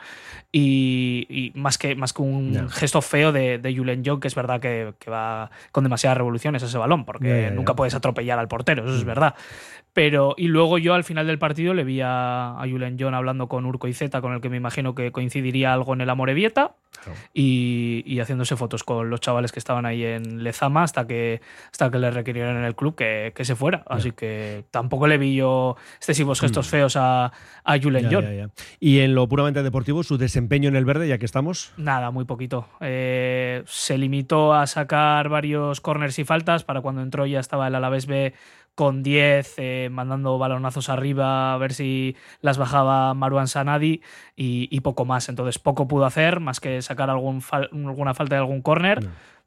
y, y más, que, más que un yeah. gesto feo de, de Julen John, que es verdad que, que va con demasiadas revoluciones ese balón, porque yeah, yeah, nunca yeah. puedes atropellar al portero, eso mm. es verdad. Pero, y luego yo al final del partido le vi a, a Julen John hablando con Urko Izeta, con el que me imagino que coincidiría algo en el Amorebieta, claro. y, y haciéndose fotos con los chavales que estaban ahí en Lezama hasta que, hasta que le requirieron en el club que, que se fuera. Yeah. Así que tampoco le vi yo excesivos gestos mm. feos a, a Julen John. Yeah, yeah. Y en lo puramente deportivo, su desempeño en el verde, ya que estamos. Nada, muy poquito. Eh, se limitó a sacar varios córners y faltas. Para cuando entró ya estaba el Alavés B con diez, eh, mandando balonazos arriba a ver si las bajaba Marouane Sanadi y, y poco más. Entonces poco pudo hacer, más que sacar algún fal- alguna falta de algún córner, no.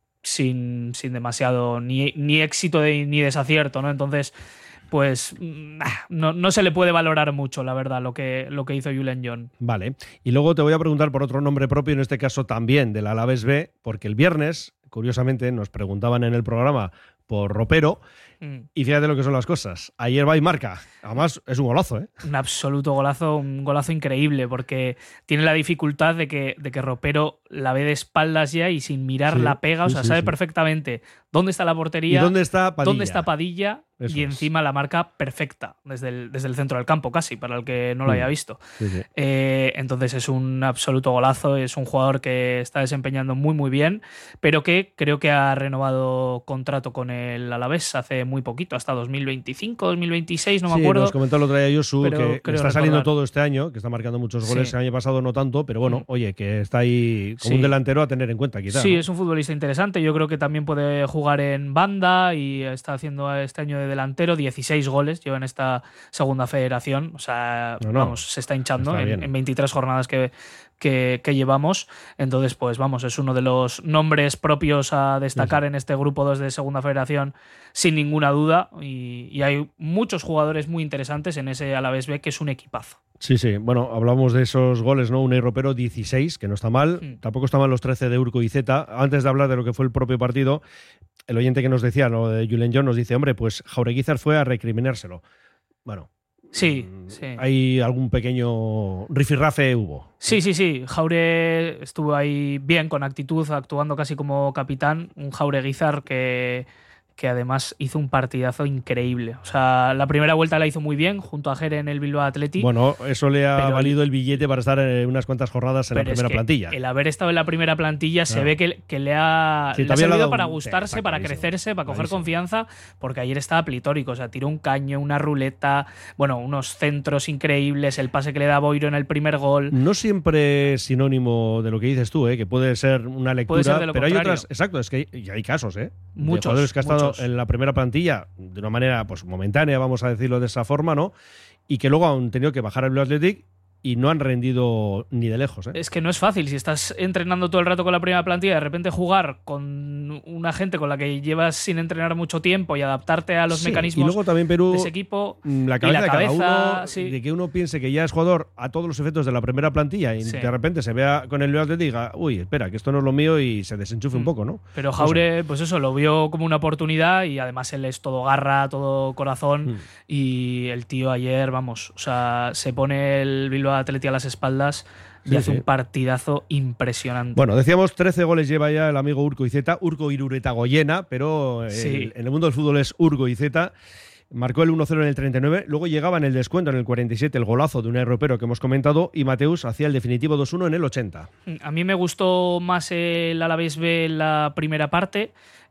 sin, sin demasiado ni, ni éxito de, ni desacierto, ¿no? Entonces, pues no, no se le puede valorar mucho, la verdad, lo que, lo que hizo Julen John. Vale. Y luego te voy a preguntar por otro nombre propio, en este caso también del Alavés B, porque el viernes, curiosamente, nos preguntaban en el programa por Ropero, mm. y fíjate lo que son las cosas. Ayer va y marca. Además, es un golazo, ¿eh? Un absoluto golazo, un golazo increíble, porque tiene la dificultad de que, de que Ropero la ve de espaldas ya y sin mirar sí, la pega, o sea, sí, sabe sí. perfectamente dónde está la portería, ¿Y dónde está Padilla? dónde está Padilla Eso y encima es. la marca perfecta, desde el, desde el centro del campo casi, para el que no lo haya visto. Sí, sí. Eh, entonces es un absoluto golazo, es un jugador que está desempeñando muy muy bien, pero que creo que ha renovado contrato con el Alavés hace muy poquito, hasta dos mil veinticinco, dos mil veintiséis, no me sí, acuerdo. Nos comentó el otro día Josu que está recordar. saliendo todo este año, que está marcando muchos goles, sí. el año pasado no tanto, pero bueno, mm. oye, que está ahí como sí. un delantero a tener en cuenta quizás. Sí, ¿no? es un futbolista interesante, yo creo que también puede jugar en banda y está haciendo este año de delantero, dieciséis goles lleva en esta segunda federación, o sea, no, no. vamos, se está hinchando está en, en veintitrés jornadas que, que, que llevamos, entonces pues vamos, es uno de los nombres propios a destacar sí, sí. en este grupo dos de segunda federación sin ninguna duda, y, y hay muchos jugadores muy interesantes en ese Alavés B, que es un equipazo. Sí, sí. Bueno, hablamos de esos goles, ¿no? Unai Ropero, dieciséis, que no está mal. Mm. Tampoco está mal los trece de Urko Izeta. Antes de hablar de lo que fue el propio partido, el oyente que nos decía, ¿no?, de Julen John, nos dice, hombre, pues Jaureguizar fue a recriminárselo. Bueno. Sí, sí. Hay algún pequeño rifirrafe hubo. Sí, sí, sí. Jaure estuvo ahí bien, con actitud, actuando casi como capitán. Un Jaureguizar que... que además hizo un partidazo increíble. O sea, la primera vuelta la hizo muy bien, junto a Jere en el Bilbao Athletic. Bueno, eso le ha valido el billete para estar en unas cuantas jornadas en la primera es que plantilla. El haber estado en la primera plantilla ah. se ve que, que le ha, sí, le ha servido para gustarse, para crecerse, para coger confianza, porque ayer estaba plitórico. O sea, tiró un caño, una ruleta, bueno, unos centros increíbles, el pase que le da Boiro en el primer gol. No siempre es sinónimo de lo que dices tú, ¿eh? Que puede ser una lectura, ser pero contrario. Hay otras, exacto, es que hay, hay casos, ¿eh? Muchos, de jugadores que ha estado muchos. en la primera plantilla de una manera pues momentánea, vamos a decirlo de esa forma, ¿no? Y que luego han tenido que bajar al Bilbao Athletic y no han rendido ni de lejos, ¿eh? Es que no es fácil. Si estás entrenando todo el rato con la primera plantilla, de repente jugar con una gente con la que llevas sin entrenar mucho tiempo y adaptarte a los sí, mecanismos y luego también, Perú, de ese equipo. La cabeza, la cabeza de cada uno, sí. de que uno piense que ya es jugador a todos los efectos de la primera plantilla y sí. de repente se vea con el Bilbao Athletic y diga, uy, espera, que esto no es lo mío, y se desenchufe mm. un poco, ¿no? Pero Jaure, pues eso, lo vio como una oportunidad, y además él es todo garra, todo corazón, mm. y el tío ayer, vamos, o sea, se pone el Bilbao Athletic a las espaldas y sí, hace sí. un partidazo impresionante. Bueno, decíamos, trece goles lleva ya el amigo Urko Izeta, Urko Iruretagoyena, pero sí. el, en el mundo del fútbol es Urko Izeta. Marcó el uno cero en el treinta y nueve, luego llegaba en el descuento en el cuarenta y siete el golazo de Unai Ropero que hemos comentado, y Mateus hacía el definitivo dos uno en el ochenta. A mí me gustó más el Alavés B en la primera parte.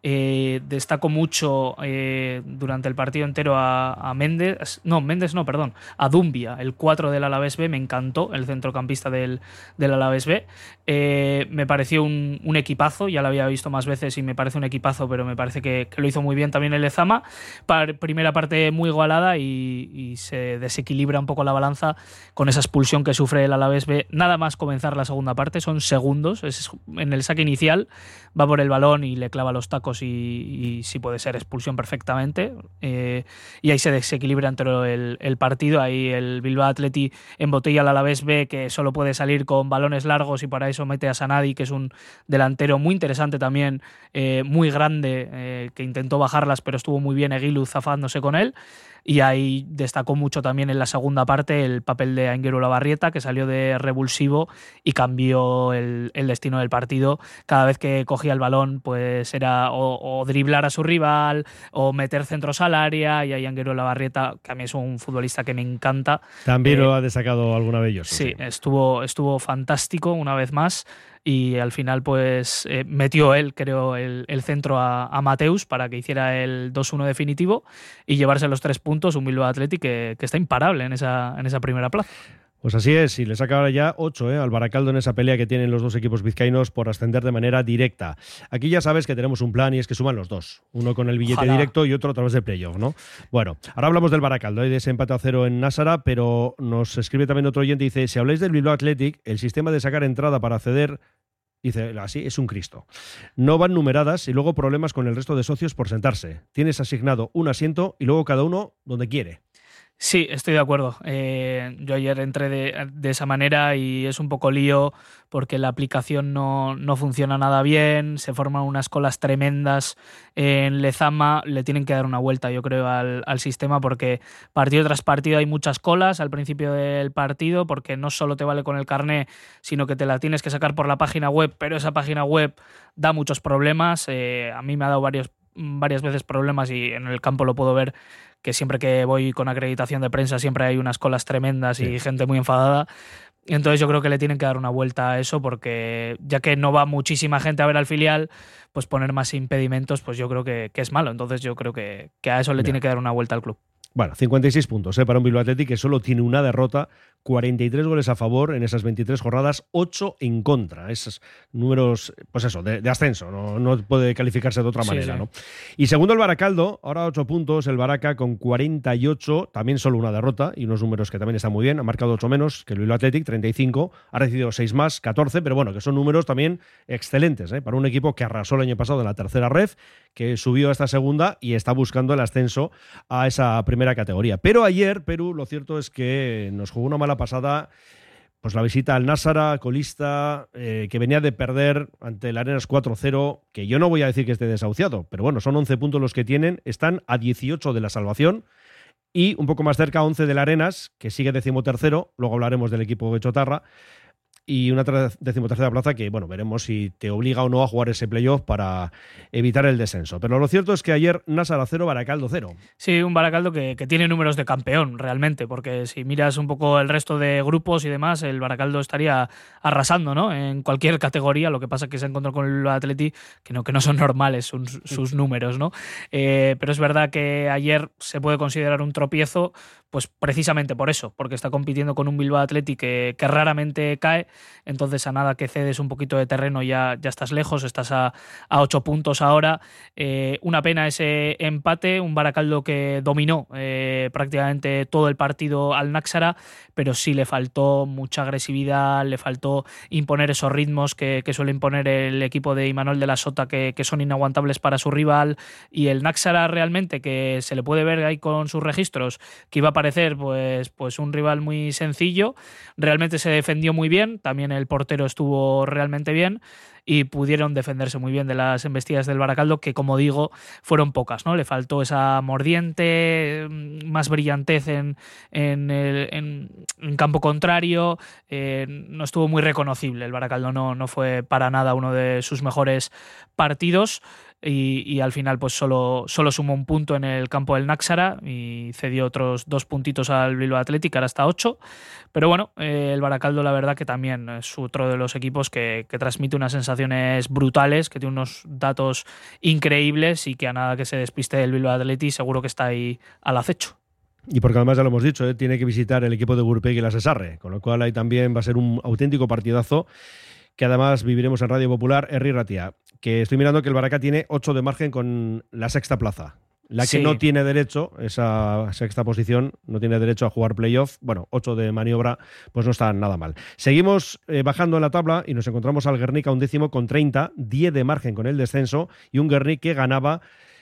Eh, destaco mucho eh, durante el partido entero a, a Méndez, no, Méndez no, perdón, a Dumbia, el cuatro del Alavés B, me encantó, el centrocampista del, del Alavés B. Eh, me pareció un, un equipazo, ya lo había visto más veces y me parece un equipazo, pero me parece que, que lo hizo muy bien también el Lezama. Par, primera parte muy igualada y, y se desequilibra un poco la balanza con esa expulsión que sufre el Alavés B. Nada más comenzar la segunda parte, son segundos, es en el saque inicial, va por el balón y le clava los tacos y, y sí puede ser expulsión perfectamente. Eh, y ahí se desequilibra entero el, el partido. Ahí el Bilbao Athletic embotella al Alavés B, que solo puede salir con balones largos, y para eso mete a Sanadi, que es un delantero muy interesante también, eh, muy grande, eh, que intentó bajarlas pero estuvo muy bien Eguilu zafándose con él. Y ahí destacó mucho también en la segunda parte el papel de Aingeru Olabarrieta, que salió de revulsivo y cambió el, el destino del partido. Cada vez que cogía el balón, pues era o, o driblar a su rival o meter centros al área, y ahí Aingeru Olabarrieta, que a mí es un futbolista que me encanta. También eh, lo ha destacado alguna vez ellos. Sí, sí, estuvo, estuvo fantástico una vez más. Y al final pues eh, metió él, creo, el, el centro a, a Mateus para que hiciera el dos uno definitivo y llevarse los tres puntos, un Bilbao Athletic que, que está imparable en esa, en esa primera plaza. Pues así es, y le saca ahora ya ocho ¿eh? al Baracaldo en esa pelea que tienen los dos equipos vizcaínos por ascender de manera directa. Aquí ya sabes que tenemos un plan y es que suman los dos, uno con el billete Ojalá. directo y otro a través del playoff, ¿no? Bueno, ahora hablamos del Baracaldo, ¿eh? de ese empate a cero en Násara, pero nos escribe también otro oyente y dice, si habláis del Bilbao Athletic, el sistema de sacar entrada para acceder, dice, así es un Cristo. No van numeradas y luego problemas con el resto de socios por sentarse. Tienes asignado un asiento y luego cada uno donde quiere. Sí, estoy de acuerdo. Eh, yo ayer entré de, de esa manera y es un poco lío porque la aplicación no, no funciona nada bien, se forman unas colas tremendas en Lezama, le tienen que dar una vuelta, yo creo, al, al sistema, porque partido tras partido hay muchas colas al principio del partido, porque no solo te vale con el carné, sino que te la tienes que sacar por la página web, pero esa página web da muchos problemas. Eh, a mí me ha dado varios, varias veces problemas y en el campo lo puedo ver, que siempre que voy con acreditación de prensa siempre hay unas colas tremendas y sí. gente muy enfadada. Entonces yo creo que le tienen que dar una vuelta a eso, porque ya que no va muchísima gente a ver al filial, pues poner más impedimentos, pues yo creo que, que es malo. Entonces yo creo que, que a eso le Bien. tiene que dar una vuelta al club. Bueno, cincuenta y seis puntos ¿eh? para un Bilbao Athletic que solo tiene una derrota, cuarenta y tres goles a favor en esas veintitrés jornadas, ocho en contra. Esos números, pues eso, de, de ascenso, no, no puede calificarse de otra sí, manera. Sí. ¿no? Y segundo el Baracaldo, ahora ocho puntos, el Baraca con cuarenta y ocho, también solo una derrota y unos números que también están muy bien. Ha marcado ocho menos que el Bilbao Athletic, treinta y cinco, ha recibido seis más, catorce, pero bueno, que son números también excelentes ¿eh? para un equipo que arrasó el año pasado en la tercera ref, que subió a esta segunda y está buscando el ascenso a esa primera categoría. Pero ayer, Perú, lo cierto es que nos jugó una mala pasada, pues la visita al Násara, colista, eh, que venía de perder ante el Arenas cuatro cero, que yo no voy a decir que esté desahuciado, pero bueno, son once puntos los que tienen, están a dieciocho de la salvación y un poco más cerca once del Arenas, que sigue decimotercero, luego hablaremos del equipo de Chotarra, y una decimotercera plaza que, bueno, veremos si te obliga o no a jugar ese playoff para evitar el descenso. Pero lo cierto es que ayer Násara cero, Baracaldo cero. Sí, un Baracaldo que, que tiene números de campeón, realmente, porque si miras un poco el resto de grupos y demás, el Baracaldo estaría arrasando, ¿no? En cualquier categoría. Lo que pasa es que se encontró con el Athletic, que no, que no son normales sus, sus números, ¿no? Eh, pero es verdad que ayer se puede considerar un tropiezo, pues precisamente por eso, porque está compitiendo con un Bilbao Athletic que, que raramente cae. Entonces a nada que cedes un poquito de terreno ya, ya estás lejos, estás a, a ocho puntos ahora. Eh, una pena ese empate, un Baracaldo que dominó eh, prácticamente todo el partido al Náxara, pero sí le faltó mucha agresividad, le faltó imponer esos ritmos que, que suele imponer el equipo de Imanol de la Sota, que, que son inaguantables para su rival, y el Náxara realmente, que se le puede ver ahí con sus registros, que iba a parecer pues, pues un rival muy sencillo, realmente se defendió muy bien. También el portero estuvo realmente bien y pudieron defenderse muy bien de las embestidas del Baracaldo, que, como digo, fueron pocas, ¿no? Le faltó esa mordiente, más brillantez en, en, el, en, en campo contrario. Eh, no estuvo muy reconocible. El Baracaldo no, no fue para nada uno de sus mejores partidos. y, y al final pues solo, solo sumó un punto en el campo del Náxara y cedió otros dos puntitos al Bilbao Athletic, ahora hasta ocho. Pero bueno, eh, el Baracaldo la verdad que también es otro de los equipos que, que transmite unas sensaciones brutales, que tiene unos datos increíbles y que a nada que se despiste del Bilbao Athletic seguro que está ahí al acecho. Y porque además ya lo hemos dicho, ¿eh? tiene que visitar el equipo de Gurpegui y la Sesarre, con lo cual ahí también va a ser un auténtico partidazo que además viviremos en Radio Popular. Herri Ratia, que estoy mirando que el Baracá tiene ocho de margen con la sexta plaza. La que Sí. no tiene derecho, esa sexta posición, no tiene derecho a jugar playoff. Bueno, ocho de maniobra, pues no está nada mal. Seguimos eh, bajando en la tabla y nos encontramos al Guernica un décimo con treinta, diez de margen con el descenso y un Guernica que ganaba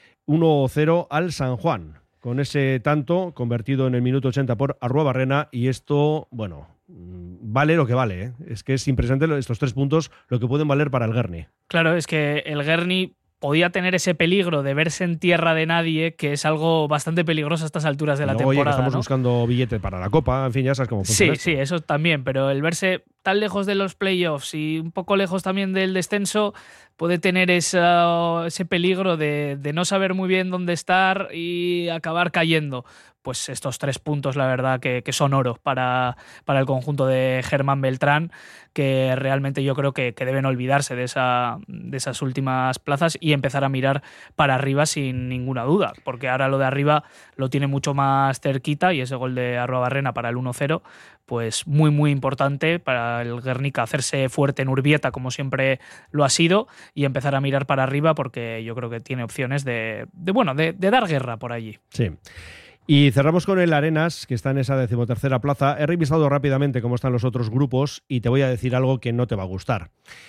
uno cero al San Juan, con ese tanto convertido en el minuto ochenta por Arruabarrena, y esto, bueno, vale lo que vale, ¿eh? Es que es impresionante estos tres puntos lo que pueden valer para el Guerni. Claro, es que el Guerni podía tener ese peligro de verse en tierra de nadie, que es algo bastante peligroso a estas alturas de la Luego, oye, que temporada. estamos ¿no? buscando billete para la Copa, en fin, ya sabes cómo funciona. Sí, sí, eso también, pero el verse tan lejos de los playoffs y un poco lejos también del descenso puede tener esa, ese peligro de, de no saber muy bien dónde estar y acabar cayendo. Pues estos tres puntos, la verdad, que, que son oro para, para el conjunto de Germán Beltrán, que realmente yo creo que, que deben olvidarse de, esa, de esas últimas plazas y empezar a mirar para arriba sin ninguna duda, porque ahora lo de arriba lo tiene mucho más cerquita y ese gol de Arruabarrena para el uno cero, pues muy muy importante para el Guernica hacerse fuerte en Urbieta, como siempre lo ha sido, y empezar a mirar para arriba, porque yo creo que tiene opciones de, de bueno, de, de dar guerra por allí. Sí. Y cerramos con el Arenas, que está en esa decimotercera plaza. He revisado rápidamente cómo están los otros grupos y te voy a decir algo que no te va a gustar.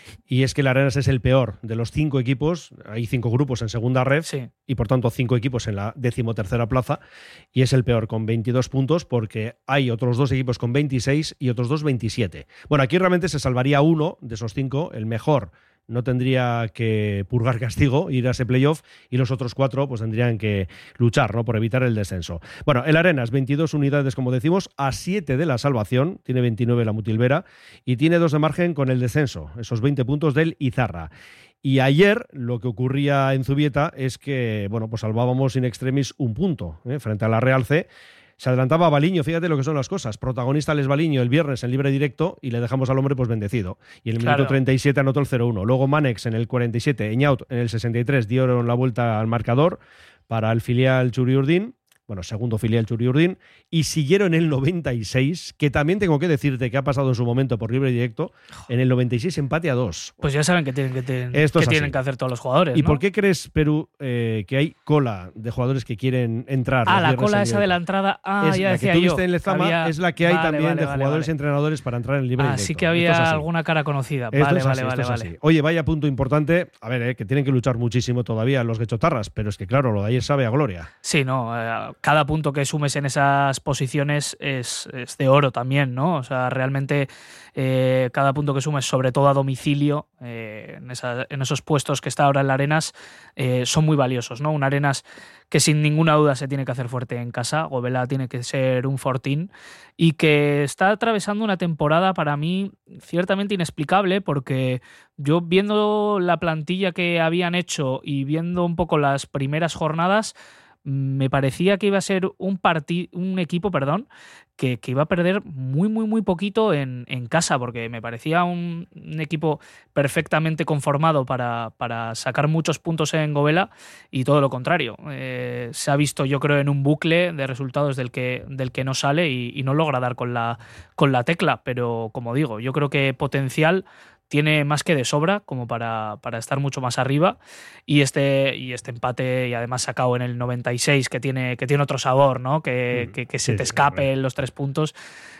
Y es que el Arenas es el peor de los cinco equipos. Hay cinco grupos en segunda ref, sí. Y por tanto cinco equipos en la decimotercera plaza. Y es el peor con veintidós puntos, porque hay otros dos equipos con veintiséis y otros dos veintisiete. Bueno, aquí realmente se salvaría uno de esos cinco, el mejor. No tendría que purgar castigo, ir a ese playoff, y los otros cuatro pues tendrían que luchar, ¿no?, por evitar el descenso. Bueno, el Arenas, veintidós unidades, como decimos, a siete de la salvación, tiene veintinueve la Mutilvera, y tiene dos de margen con el descenso, esos veinte puntos del Izarra. Y ayer lo que ocurría en Zubieta es que, bueno, pues salvábamos in extremis un punto, ¿eh?, frente a la Real C. Se adelantaba a Baliño, fíjate lo que son las cosas. Protagonista Les Baliño el viernes en libre directo y le dejamos al hombre pues bendecido. Y en el Claro. minuto treinta y siete anotó el cero uno. Luego Manex en el cuarenta y siete, Eñaut en el sesenta y tres dieron la vuelta al marcador para el filial Churiurdin. Bueno, segundo filial Churiurdin, y siguieron en el noventa y seis, que también tengo que decirte que ha pasado en su momento por libre directo, en el noventa y seis empate a dos. Pues ya saben que tienen que, ten- Esto que, es tienen así. que hacer todos los jugadores. ¿Y ¿no? por qué crees, Perú, eh, que hay cola de jugadores que quieren entrar? Ah, los la viernes cola en esa directo? de la entrada. Ah, Es ya la decía que yo. tuviste en Lezama, Había- es la que hay Vale, también vale, de vale, jugadores y vale. entrenadores para entrar en libre Ah, directo. sí que Esto había es así. alguna cara conocida. Esto Vale, es vale, así, vale, esto es vale. así. Oye, vaya punto importante. A ver, eh, que tienen que luchar muchísimo todavía los guechotarras, pero es que claro, lo de ayer sabe a gloria. Sí, no, eh, cada punto que sumes en esas posiciones es, es de oro también, ¿no? O sea, realmente eh, cada punto que sumes, sobre todo a domicilio, eh, en, esa- en esos puestos que está ahora en la Arenas, eh, son muy valiosos, ¿no? Un Arenas que sin ninguna duda se tiene que hacer fuerte en casa, Gobela tiene que ser un fortín, y que está atravesando una temporada para mí ciertamente inexplicable, porque yo viendo la plantilla que habían hecho y viendo un poco las primeras jornadas, me parecía que iba a ser un parti- un equipo, perdón, que, que iba a perder muy, muy, muy poquito en, en casa, porque me parecía un, un equipo perfectamente conformado para, para sacar muchos puntos en Gobela, y todo lo contrario. Eh, se ha visto, yo creo, en un bucle de resultados del que, del que no sale y, y no logra dar con la, con la tecla, pero como digo, yo creo que potencial tiene más que de sobra como para, para estar mucho más arriba, y este, y este empate, y además sacado en el noventa y seis, que tiene, que tiene otro sabor, ¿no? Que, que, que se sí, te sí, escape los tres puntos,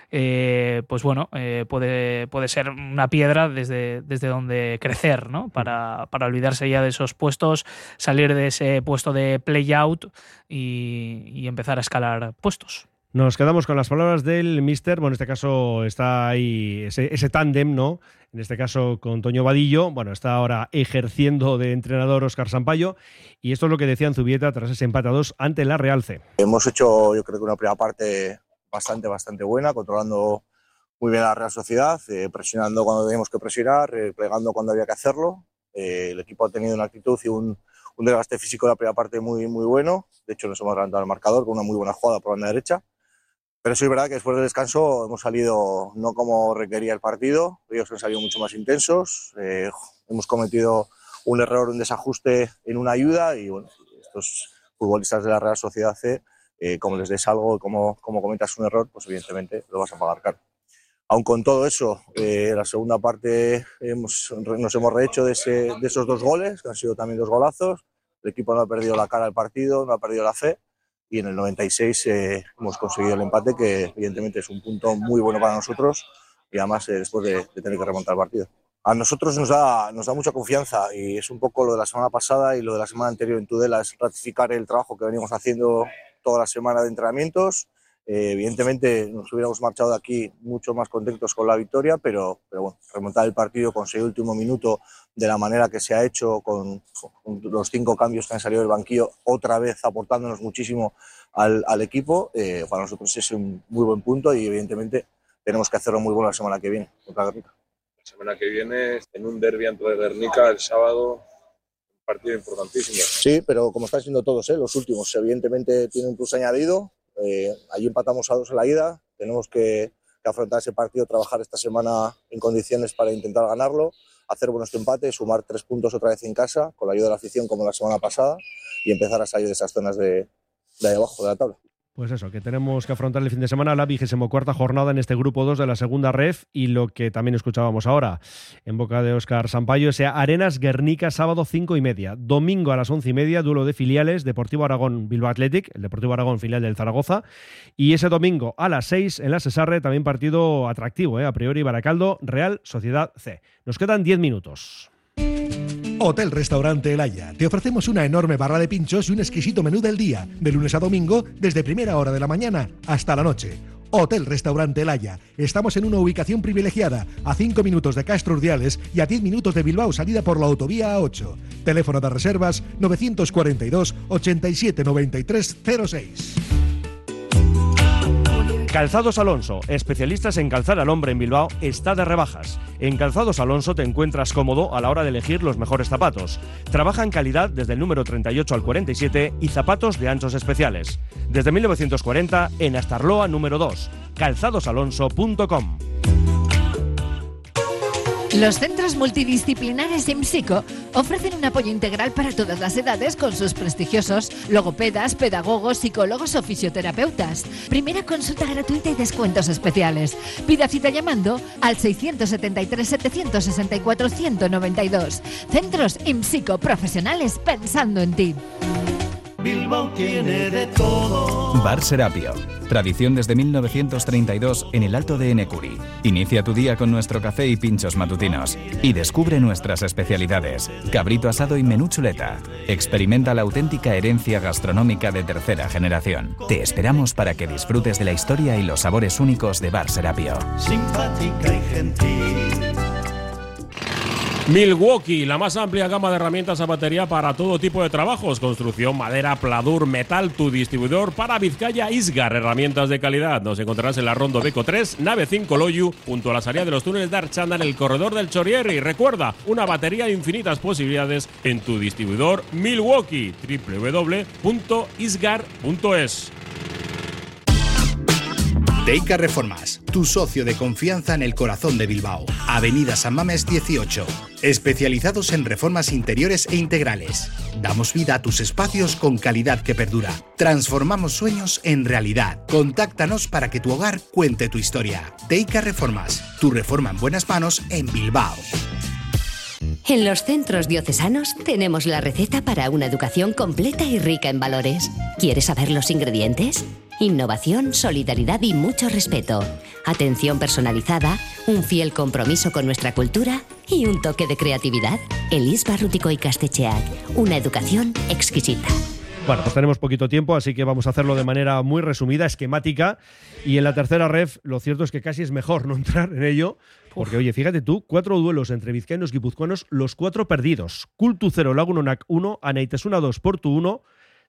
eh, pues bueno, eh, puede, puede ser una piedra desde, desde donde crecer, ¿no? Para, para olvidarse ya de esos puestos, salir de ese puesto de play-out y, y empezar a escalar puestos. Nos quedamos con las palabras del míster. Bueno, en este caso está ahí ese, ese tándem, ¿no? En este caso con Toño Vadillo. Bueno, está ahora ejerciendo de entrenador Óscar Sampaio. Y esto es lo que decía en Zubieta tras ese empate a dos ante la Real C. Hemos hecho, yo creo que una primera parte bastante, bastante buena, controlando muy bien a la Real Sociedad, eh, presionando cuando teníamos que presionar, eh, plegando cuando había que hacerlo. Eh, el equipo ha tenido una actitud y un, un desgaste físico de la primera parte muy, muy bueno. De hecho, nos hemos adelantado el marcador con una muy buena jugada por la banda derecha. Pero sí es verdad que después del descanso hemos salido no como requería el partido. Ellos han salido mucho más intensos. Eh, hemos cometido un error, un desajuste en una ayuda y bueno, estos futbolistas de la Real Sociedad C, eh, como les des algo, como, como cometas un error, pues evidentemente lo vas a pagar caro. Aun con todo eso, eh, en la segunda parte hemos, nos hemos rehecho de, ese, de esos dos goles, que han sido también dos golazos. El equipo no ha perdido la cara del partido, no ha perdido la fe. Y en el noventa y seis eh, hemos conseguido el empate, que evidentemente es un punto muy bueno para nosotros y además eh, después de, de tener que remontar el partido. A nosotros nos da, nos da mucha confianza y es un poco lo de la semana pasada y lo de la semana anterior en Tudela, es ratificar el trabajo que venimos haciendo toda la semana de entrenamientos. Eh, evidentemente nos hubiéramos marchado de aquí mucho más contentos con la victoria, pero, pero bueno, remontar el partido, conseguir el último minuto de la manera que se ha hecho, con, con los cinco cambios que han salido del banquillo, otra vez aportándonos muchísimo al, al equipo, eh, para nosotros es un muy buen punto y evidentemente tenemos que hacerlo muy bueno la semana que viene contra Guernica. La semana que viene, en un derbi ante Guernica, el sábado, un partido importantísimo. Sí, pero como están siendo todos, ¿eh? Los últimos, evidentemente tiene un plus añadido. Eh, allí empatamos a dos en la ida, tenemos que, que afrontar ese partido, trabajar esta semana en condiciones para intentar ganarlo, hacer buenos empates, sumar tres puntos otra vez en casa, con la ayuda de la afición como la semana pasada, y empezar a salir de esas zonas de, de ahí abajo de la tabla. Pues eso, que tenemos que afrontar el fin de semana, la vigésima cuarta jornada en este grupo dos de la segunda ref, y lo que también escuchábamos ahora en boca de Óscar Sampaio, ese Arenas Guernica, sábado cinco y media. Domingo a las once y media, duelo de filiales, Deportivo Aragón Bilbao Athletic, el Deportivo Aragón filial del Zaragoza, y ese domingo a las seis en la Sesarre, también partido atractivo, ¿eh? A priori Baracaldo, Real Sociedad C. Nos quedan diez minutos. Hotel Restaurante El Haya. Te ofrecemos una enorme barra de pinchos y un exquisito menú del día, de lunes a domingo, desde primera hora de la mañana hasta la noche. Hotel Restaurante El Haya. Estamos en una ubicación privilegiada, a cinco minutos de Castro Urdiales y a diez minutos de Bilbao, salida por la autovía A ocho. Teléfono de reservas novecientos cuarenta y dos, ochenta y siete, noventa y tres, cero seis. Calzados Alonso, especialistas en calzar al hombre en Bilbao, está de rebajas. En Calzados Alonso te encuentras cómodo a la hora de elegir los mejores zapatos. Trabaja en calidad desde el número treinta y ocho al cuarenta y siete y zapatos de anchos especiales. Desde mil novecientos cuarenta en Astarloa número dos, calzados alonso punto com. Los centros multidisciplinares IMSICO ofrecen un apoyo integral para todas las edades con sus prestigiosos logopedas, pedagogos, psicólogos o fisioterapeutas. Primera consulta gratuita y descuentos especiales. Pida cita llamando al seiscientos setenta y tres, setecientos sesenta y cuatro, ciento noventa y dos. Centros IMSICO, profesionales pensando en ti. Bilbao tiene de todo. Bar Serapio. Tradición desde mil novecientos treinta y dos en el Alto de Enecuri. Inicia tu día con nuestro café y pinchos matutinos. Y descubre nuestras especialidades. Cabrito asado y menú chuleta. Experimenta la auténtica herencia gastronómica de tercera generación. Te esperamos para que disfrutes de la historia y los sabores únicos de Bar Serapio. Simpática y gentil. Milwaukee, la más amplia gama de herramientas a batería para todo tipo de trabajos, construcción, madera, pladur, metal, tu distribuidor para Vizcaya Isgar, herramientas de calidad. Nos encontrarás en la Rondo Beco tres, nave cinco Loyu, junto a la salida de los túneles de Archanda en el corredor del Chorrier. Y recuerda, una batería de infinitas posibilidades en tu distribuidor Milwaukee, doble u doble u doble u punto isgar punto es. Deica Reformas, tu socio de confianza en el corazón de Bilbao. Avenida San Mamés dieciocho. Especializados en reformas interiores e integrales. Damos vida a tus espacios con calidad que perdura. Transformamos sueños en realidad. Contáctanos para que tu hogar cuente tu historia. Deica Reformas, tu reforma en buenas manos en Bilbao. En los centros diocesanos tenemos la receta para una educación completa y rica en valores. ¿Quieres saber los ingredientes? Innovación, solidaridad y mucho respeto. Atención personalizada, un fiel compromiso con nuestra cultura y un toque de creatividad. Elis Barrutico y Castecheac, una educación exquisita. Bueno, pues tenemos poquito tiempo, así que vamos a hacerlo de manera muy resumida, esquemática. Y en la tercera ref, lo cierto es que casi es mejor no entrar en ello, porque, oye, fíjate tú, cuatro duelos entre vizcaínos y guipuzcoanos, los cuatro perdidos. Kultu cero, Lagunonak uno, Anaitasuna dos, Portu uno,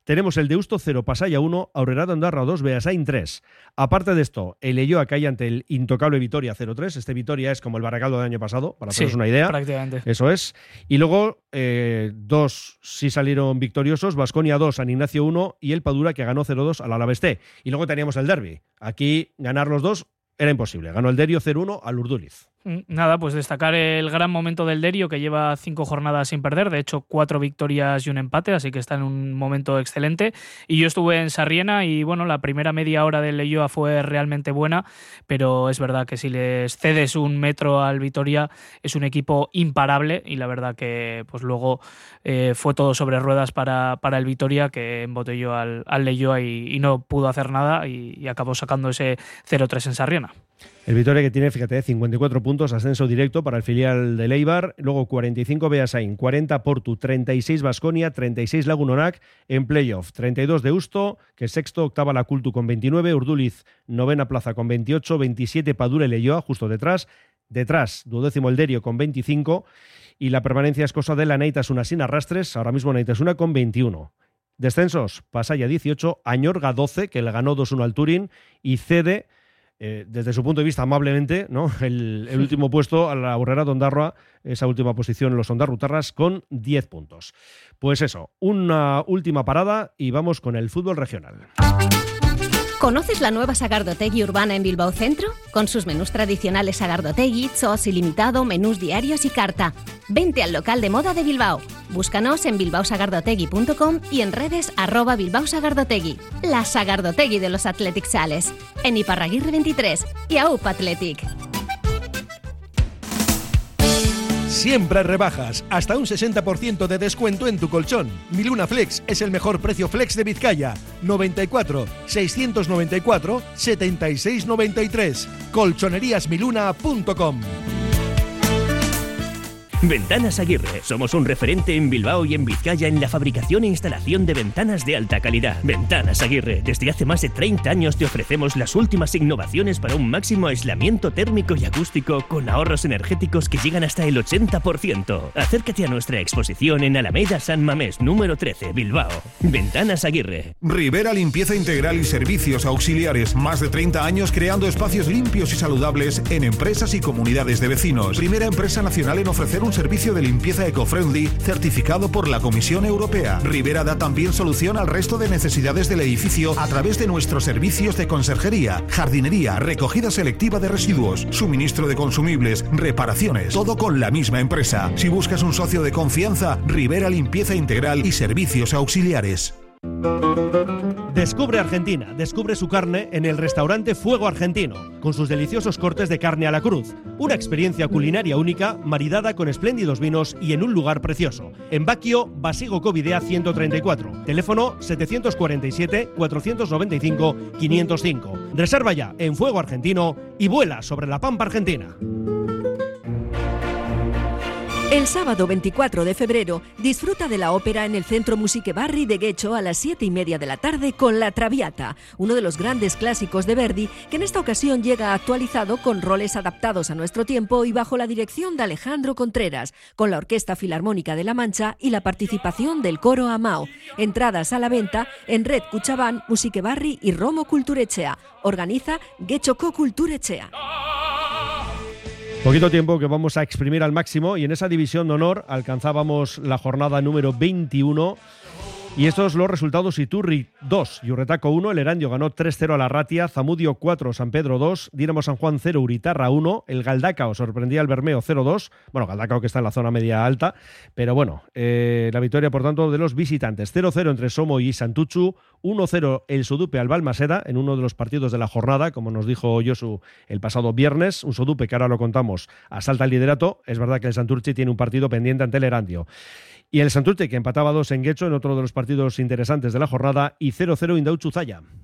Tenemos el Deusto cero, Pasaya uno, Aurrera de Ondarroa dos, Beasain tres. Aparte de esto, el Leioa cae ante el intocable Vitoria cero tres. Este Vitoria es como el Baracaldo del año pasado, para haceros Sí, una idea. prácticamente. Eso es. Y luego, eh, dos sí salieron victoriosos, Baskonia dos, San Ignacio uno y el Padura, que ganó cero dos al Alavés T. Y luego teníamos el derbi. Aquí ganar los dos era imposible. Ganó el Derio cero uno al Urduliz. Nada, pues destacar el gran momento del Derio, que lleva cinco jornadas sin perder, de hecho cuatro victorias y un empate, así que está en un momento excelente. Y yo estuve en Sarriena y bueno, la primera media hora del Leioa fue realmente buena, pero es verdad que si les cedes un metro al Vitoria es un equipo imparable y la verdad que pues luego eh, fue todo sobre ruedas para, para el Vitoria, que embotelló al, al Leioa y, y no pudo hacer nada y, y acabó sacando ese cero tres en Sarriena. El Vitoria, que tiene, fíjate, cincuenta y cuatro puntos, ascenso directo para el filial del Eibar, luego cuarenta y cinco Beasain, cuarenta Portu, treinta y seis Baskonia, treinta y seis Lagunonac en playoff, treinta y dos Deusto, que es sexto, octava la Cultu con veintinueve, Urduliz novena plaza con veintiocho, veintisiete Padura y Leioa justo detrás, detrás duodécimo el Derio con veinticinco y la permanencia es cosa de la Neitasuna sin arrastres, ahora mismo Neitasuna con veintiuno. Descensos, Pasaya dieciocho, Añorga doce, que le ganó dos uno al Turín y cede Eh, desde su punto de vista amablemente, ¿no? el, el último puesto a la Aurrera de Ondarroa, esa última posición en los ondarrutarras con diez puntos. Pues eso, una última parada y vamos con el fútbol regional. ¿Conoces la nueva Sagardotegui Urbana en Bilbao Centro? Con sus menús tradicionales Sagardotegui, Sos ilimitado, menús diarios y carta. Vente al local de moda de Bilbao. Búscanos en bilbao sagardotegui punto com y en redes arroba Bilbao Sagardotegui. La Sagardotegui de los Athletic Sales. En Iparraguirre veintitrés y A U P Athletic. Siempre rebajas, hasta un sesenta por ciento de descuento en tu colchón. Miluna Flex es el mejor precio flex de Vizcaya. noventa y cuatro, seiscientos noventa y cuatro, setenta y seis noventa y tres. colchonerías miluna punto com. Ventanas Aguirre. Somos un referente en Bilbao y en Vizcaya en la fabricación e instalación de ventanas de alta calidad. Ventanas Aguirre. Desde hace más de treinta años te ofrecemos las últimas innovaciones para un máximo aislamiento térmico y acústico con ahorros energéticos que llegan hasta el ochenta por ciento. Acércate a nuestra exposición en Alameda San Mamés, número trece, Bilbao. Ventanas Aguirre. Rivera Limpieza Integral y Servicios Auxiliares. Más de treinta años creando espacios limpios y saludables en empresas y comunidades de vecinos. Primera empresa nacional en ofrecer un servicio de limpieza eco-friendly certificado por la Comisión Europea. Rivera da también solución al resto de necesidades del edificio a través de nuestros servicios de conserjería, jardinería, recogida selectiva de residuos, suministro de consumibles, reparaciones, todo con la misma empresa. Si buscas un socio de confianza, Rivera Limpieza Integral y Servicios Auxiliares. Descubre Argentina, descubre su carne en el restaurante Fuego Argentino, con sus deliciosos cortes de carne a la cruz. Una experiencia culinaria única, maridada con espléndidos vinos y en un lugar precioso. En Baquio, Basigo Covidea ciento treinta y cuatro. Teléfono setecientos cuarenta y siete, cuatrocientos noventa y cinco, quinientos cinco. Reserva ya en Fuego Argentino y vuela sobre la pampa argentina. El sábado veinticuatro de febrero disfruta de la ópera en el Centro Musiche Barri de Guecho a las siete y media de la tarde con La Traviata, uno de los grandes clásicos de Verdi, que en esta ocasión llega actualizado con roles adaptados a nuestro tiempo y bajo la dirección de Alejandro Contreras, con la Orquesta Filarmónica de La Mancha y la participación del Coro Amao. Entradas a la venta en Red Cuchabán, Musiche Barri y Romo Kulturechea. Organiza Guechoko Kulturechea. Poquito tiempo que vamos a exprimir al máximo y en esa división de honor alcanzábamos la jornada número veintiuno y estos los resultados: Iturri dos, Yurretaco uno, el Erandio ganó tres cero a la Ratia, Zamudio cuatro, San Pedro dos, Dinamo San Juan cero, Uritarra uno, el Galdacao sorprendía al Bermeo cero dos, bueno, Galdacao que está en la zona media alta, pero bueno, eh, la victoria por tanto de los visitantes, cero cero entre Somo y Santuchu, uno cero el Sodupe al Balmaseda en uno de los partidos de la jornada, como nos dijo Josu el pasado viernes, un Sodupe que ahora lo contamos asalta el liderato. Es verdad que el Santurce tiene un partido pendiente ante el Erandio. Y el Santurce que empataba dos en Guecho en otro de los partidos interesantes de la jornada y cero cero Indautxu Zalla.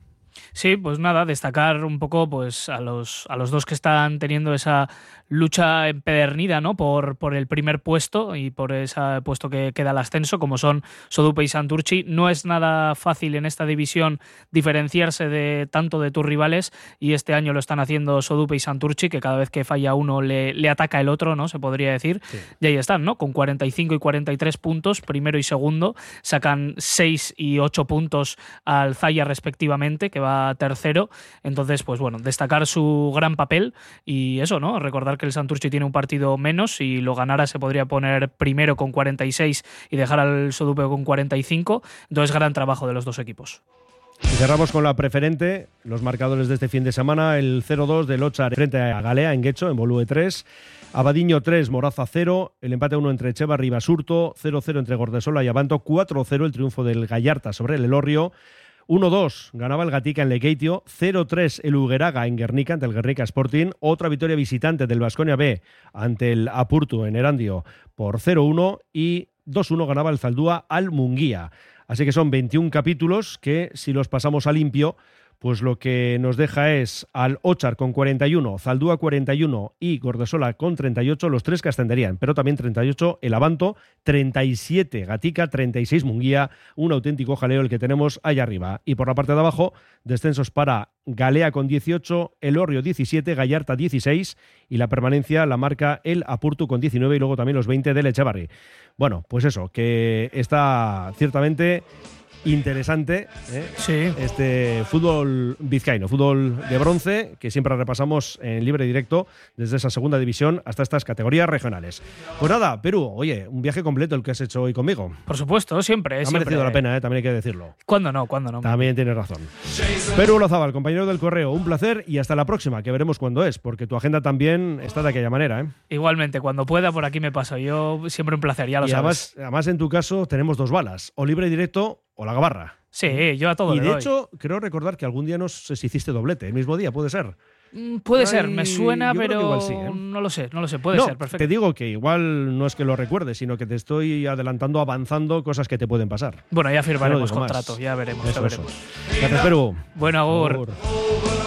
Sí, pues nada, destacar un poco pues a los, a los dos que están teniendo esa lucha empedernida, ¿no? Por, por el primer puesto y por ese puesto que queda al ascenso, como son Sodupe y Santurchi. No es nada fácil en esta división diferenciarse de tanto de tus rivales, y este año lo están haciendo Sodupe y Santurchi, que cada vez que falla uno le, le ataca el otro, ¿no? Se podría decir. Sí. Y ahí están, ¿no? Con cuarenta y cinco y cuarenta y tres puntos, primero y segundo. Sacan seis y ocho puntos al Zaya respectivamente, que va tercero. Entonces, pues bueno, destacar su gran papel y eso, ¿no? Recordar que el Santurchi tiene un partido menos, si lo ganara se podría poner primero con cuarenta y seis y dejar al Sodupe con cuarenta y cinco. Entonces, gran trabajo de los dos equipos. Y cerramos con la preferente, los marcadores de este fin de semana: el cero dos del Ochar frente a Galea en Guecho, en Bolúe tres, Abadiño tres, Moraza cero, el empate uno entre Echevarri y Basurto, cero cero entre Gordesola y Abanto, cuatro cero el triunfo del Gallarta sobre el Elorrio, uno dos ganaba el Gatica en Lekeitio, cero tres el Hugueraga en Guernica ante el Guernica Sporting, otra victoria visitante del Baskonia B ante el Apurtu en Erandio por cero uno, y dos uno ganaba el Zaldúa al Munguía. Así que son veintiún capítulos que, si los pasamos a limpio, pues lo que nos deja es al Ochar con cuarenta y uno, Zaldúa cuarenta y uno y Gordesola con treinta y ocho, los tres que ascenderían, pero también treinta y ocho el Abanto, treinta y siete Gatica, treinta y seis Munguía, un auténtico jaleo el que tenemos allá arriba. Y por la parte de abajo, descensos para Galea con dieciocho, Elorrio diecisiete, Gallarta dieciséis, y la permanencia la marca el Apurtu con diecinueve, y luego también los veinte del Echevarri. Bueno, pues eso, que está ciertamente interesante, ¿eh? Sí. Este fútbol vizcaíno, fútbol de bronce, que siempre repasamos en libre directo desde esa segunda división hasta estas categorías regionales. Pues nada, Perú, oye, un viaje completo el que has hecho hoy conmigo. Por supuesto, siempre. Ha siempre. merecido la pena, ¿eh? También hay que decirlo. ¿Cuándo no? ¿Cuándo no? También tienes razón. Perú Olazábal, compañero del Correo, un placer, y hasta la próxima, que veremos cuándo es, porque tu agenda también está de aquella manera, ¿eh? Igualmente, cuando pueda por aquí me paso. Yo siempre un placer, ya lo y sabes. Además, además, en tu caso, tenemos dos balas, o libre directo o la gabarra. Sí, yo a todo Y le de doy. hecho, creo recordar que algún día no sé si hiciste doblete, el mismo día, puede ser. Mm, Puede Ay, ser, me suena, yo creo pero que igual sí, ¿eh? no lo sé, no lo sé, puede no, ser, perfecto. te digo que igual no es que lo recuerdes, sino que te estoy adelantando, avanzando cosas que te pueden pasar. Bueno, ya No firmaremos digo más. contrato, ya veremos, Eso, ya eso. veremos. Gracias, Perú. Bueno, agur. Agur.